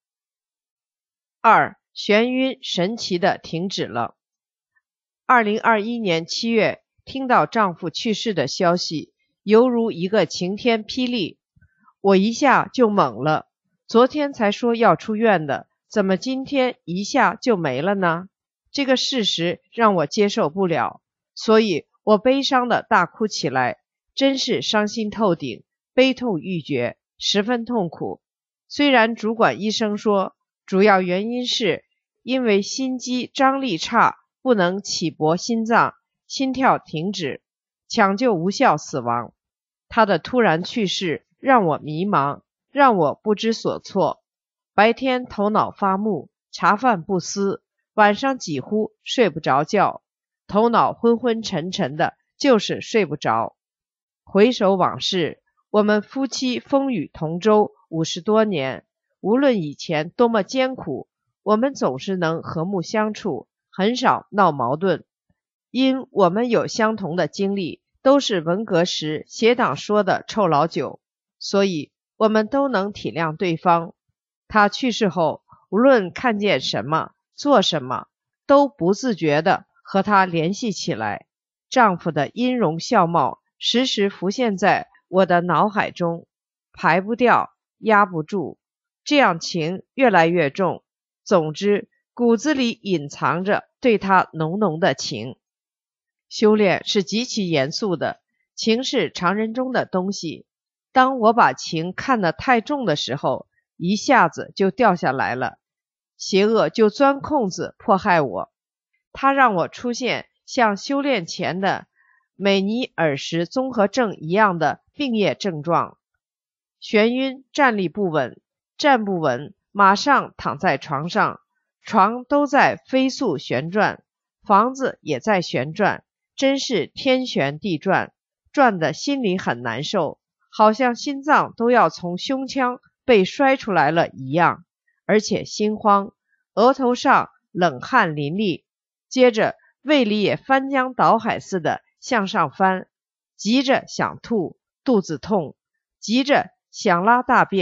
2. 眩晕神奇的停止了。2021年7月，听到丈夫去世的消息，犹如一个晴天霹雳，我一下就懵了。昨天才说要出院的，怎么今天一下就没了呢？这个事实让我接受不了，所以我悲伤的大哭起来，真是伤心透顶，悲痛欲绝，十分痛苦。虽然主管医生说，主要原因是因为心肌张力差，不能起搏心脏，心跳停止，抢救无效死亡。他的突然去世让我迷茫，让我不知所措。白天头脑发木，茶饭不思，晚上几乎睡不着觉，头脑昏昏沉沉的，就是睡不着。回首往事，我们夫妻风雨同舟50多年，无论以前多么艰苦，我们总是能和睦相处，很少闹矛盾。因我们有相同的经历，都是文革时邪党说的臭老九，所以我们都能体谅对方。他去世后，无论看见什么做什么，都不自觉地和他联系起来。丈夫的音容笑貌时时浮现在我的脑海中，排不掉，压不住，这样情越来越重。总之，骨子里隐藏着对他浓浓的情。修炼是极其严肃的，情是常人中的东西。当我把情看得太重的时候，一下子就掉下来了，邪恶就钻空子迫害我。它让我出现像修炼前的美尼尔氏综合症一样的病业症状：眩晕，站立不稳，站不稳马上躺在床上，床都在飞速旋转，房子也在旋转，真是天旋地转，转得心里很难受，好像心脏都要从胸腔被摔出来了一样，而且心慌，额头上冷汗淋漓，接着胃里也翻江倒海似的向上翻，急着想吐，肚子痛，急着想拉大便，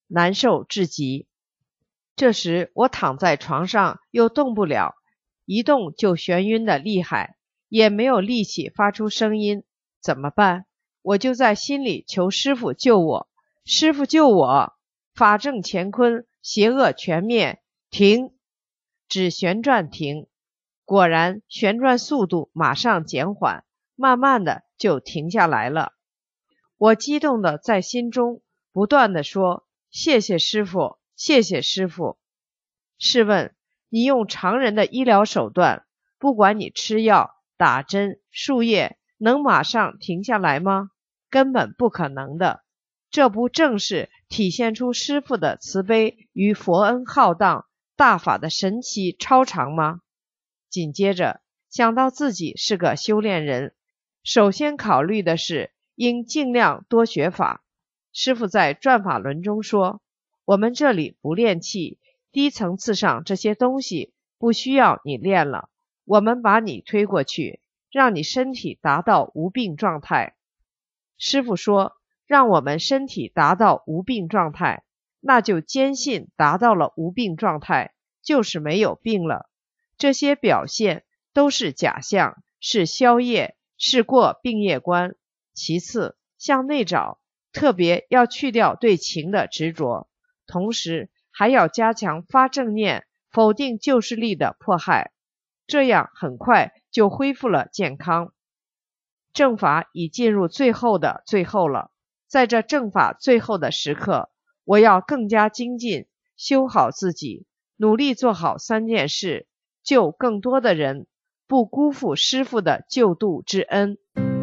难受至极。这时我躺在床上又动不了，一动就眩晕的厉害，也没有力气发出声音，怎么办？我就在心里求师父救我，师父救我，法正乾坤，邪恶全灭，停！只旋转停。果然旋转速度马上减缓，慢慢的就停下来了。我激动的在心中不断的说，谢谢师父，谢谢师父。试问你用常人的医疗手段，不管你吃药、打针、输液，能马上停下来吗？根本不可能的。这不正是体现出师父的慈悲与佛恩浩荡，大法的神奇超常吗？紧接着想到自己是个修炼人，首先考虑的是应尽量多学法。师父在转法轮中说，我们这里不练气，低层次上这些东西不需要你练了，我们把你推过去，让你身体达到无病状态。师父说让我们身体达到无病状态，那就坚信达到了无病状态，就是没有病了。这些表现都是假象，是消业，是过病业关。其次，向内找，特别要去掉对情的执着，同时还要加强发正念，否定旧势力的迫害，这样很快就恢复了健康。正法已进入最后的最后了，在这正法最后的时刻，我要更加精进，修好自己，努力做好3件事，救更多的人，不辜负师父的救度之恩。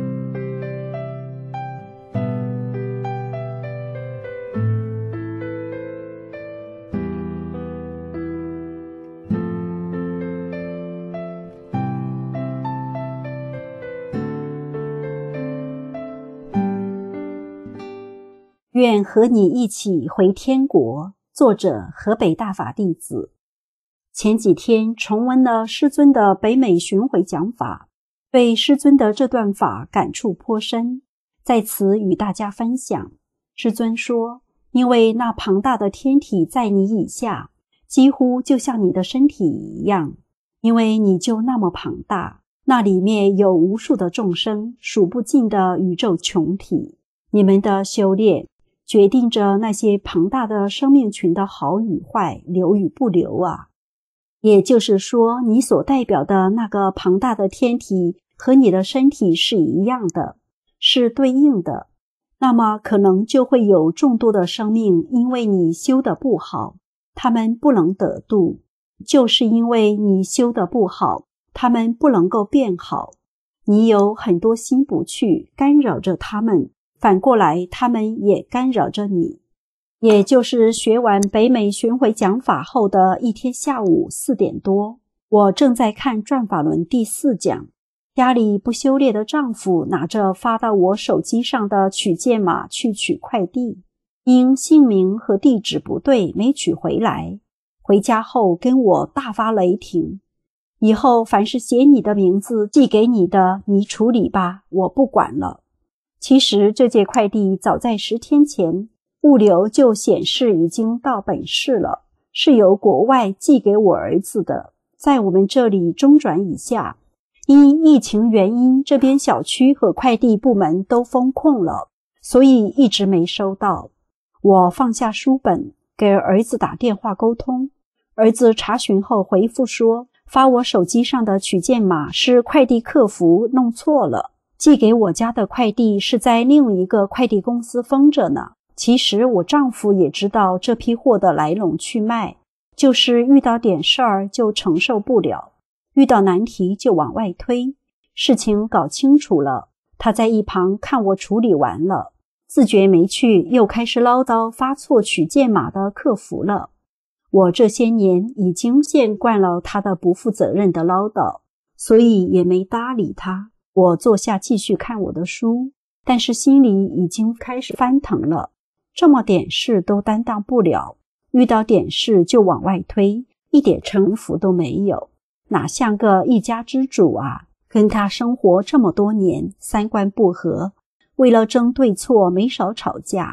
愿和你一起回天国。作者河北大法弟子。前几天重温了师尊的北美巡回讲法，对师尊的这段法感触颇深，在此与大家分享。师尊说，因为那庞大的天体在你以下，几乎就像你的身体一样，因为你就那么庞大，那里面有无数的众生，数不尽的宇宙穹体。你们的修炼决定着那些庞大的生命群的好与坏，留与不留啊。也就是说，你所代表的那个庞大的天体和你的身体是一样的，是对应的。那么可能就会有众多的生命因为你修得不好，他们不能得度，就是因为你修得不好，他们不能够变好。你有很多心不去，干扰着他们，反过来他们也干扰着你。也就是学完北美巡回讲法后的一天下午4点多，我正在看转法轮第4讲，家里不修炼的丈夫拿着发到我手机上的取件码去取快递，因姓名和地址不对没取回来，回家后跟我大发雷霆，以后凡是写你的名字寄给你的，你处理吧，我不管了。其实这件快递早在10天前物流就显示已经到本市了，是由国外寄给我儿子的，在我们这里中转以下，因疫情原因，这边小区和快递部门都封控了，所以一直没收到。我放下书本，给儿子打电话沟通，儿子查询后回复说，发我手机上的取件码是快递客服弄错了，寄给我家的快递是在另一个快递公司封着呢。其实我丈夫也知道这批货的来龙去脉，就是遇到点事儿就承受不了，遇到难题就往外推。事情搞清楚了，他在一旁看我处理完了，自觉没趣，又开始唠叨发错取件码的客服了。我这些年已经见惯了他的不负责任的唠叨，所以也没搭理他。我坐下继续看我的书，但是心里已经开始翻腾了。这么点事都担当不了，遇到点事就往外推，一点城府都没有，哪像个一家之主啊。跟他生活这么多年，三观不合，为了争对错没少吵架，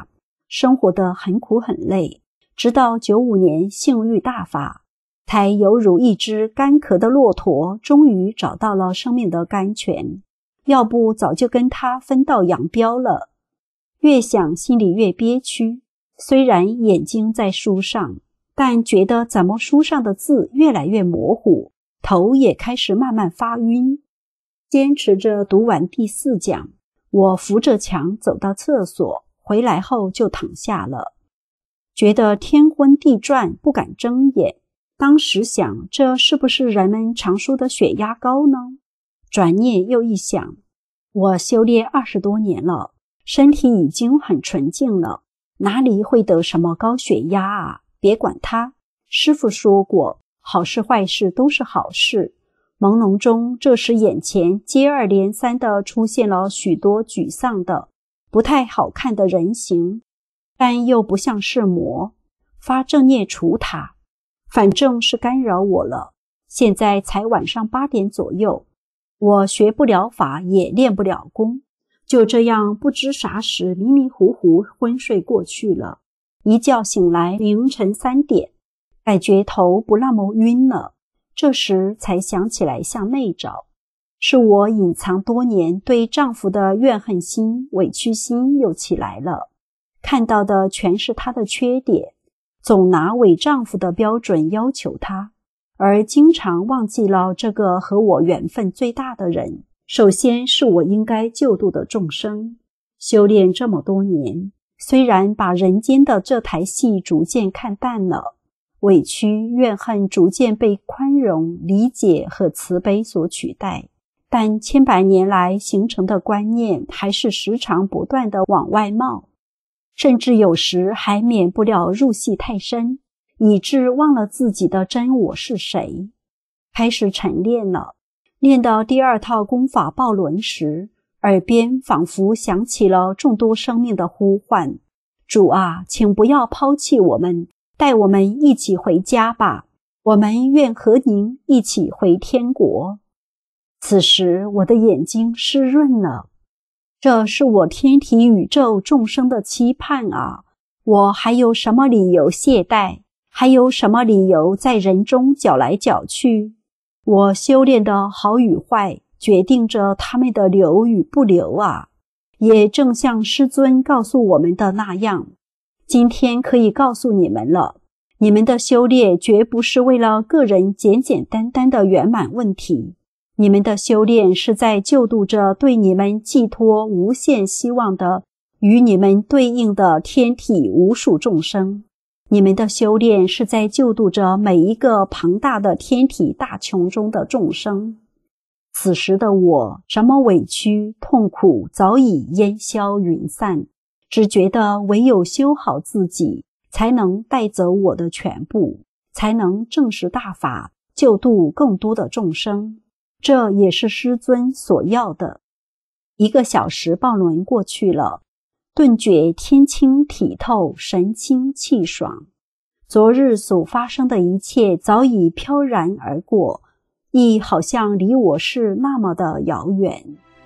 生活得很苦很累，直到95年性欲大发，才犹如一只干渴的骆驼终于找到了生命的甘泉，要不早就跟它分道扬镳了。越想心里越憋屈，虽然眼睛在书上，但觉得怎么书上的字越来越模糊，头也开始慢慢发晕。坚持着读完第4讲，我扶着墙走到厕所，回来后就躺下了，觉得天昏地转，不敢睁眼。当时想，这是不是人们常说的血压高呢？转念又一想，我修炼20多年了，身体已经很纯净了，哪里会得什么高血压啊？别管它，师父说过，好事坏事都是好事。朦胧中，这时眼前接二连三地出现了许多沮丧的、不太好看的人形，但又不像是魔，发正念除它，反正是干扰我了。现在才晚上8点左右，我学不了法，也练不了功，就这样不知啥时迷迷糊糊昏睡过去了。一觉醒来凌晨3点，感觉头不那么晕了。这时才想起来向内找，是我隐藏多年对丈夫的怨恨心、委屈心又起来了，看到的全是他的缺点，总拿伪丈夫的标准要求他，而经常忘记了这个和我缘分最大的人，首先是我应该救度的众生。修炼这么多年，虽然把人间的这台戏逐渐看淡了，委屈、怨恨逐渐被宽容、理解和慈悲所取代，但千百年来形成的观念还是时常不断地往外冒，甚至有时还免不了入戏太深，以致忘了自己的真我是谁。开始晨练了，练到第2套功法报轮时，耳边仿佛响起了众多生命的呼唤：主啊，请不要抛弃我们，带我们一起回家吧，我们愿和您一起回天国。此时我的眼睛湿润了，这是我天体宇宙众生的期盼啊！我还有什么理由懈怠？还有什么理由在人中搅来搅去？我修炼的好与坏，决定着他们的留与不留啊！也正像师尊告诉我们的那样，今天可以告诉你们了，你们的修炼绝不是为了个人简简单单的圆满问题，你们的修炼是在救度着对你们寄托无限希望的与你们对应的天体无数众生，你们的修炼是在救度着每一个庞大的天体大穹中的众生。此时的我，什么委屈痛苦早已烟消云散，只觉得唯有修好自己，才能带走我的全部，才能证实大法，救度更多的众生。这也是师尊所要的。1个小时报轮过去了，顿觉天清体透，神清气爽。昨日所发生的一切早已飘然而过，亦好像离我是那么的遥远。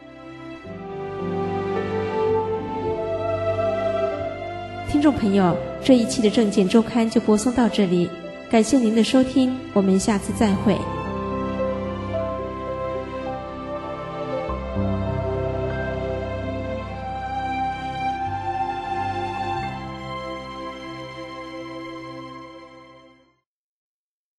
听众朋友，这一期的正见周刊就播送到这里，感谢您的收听，我们下次再会。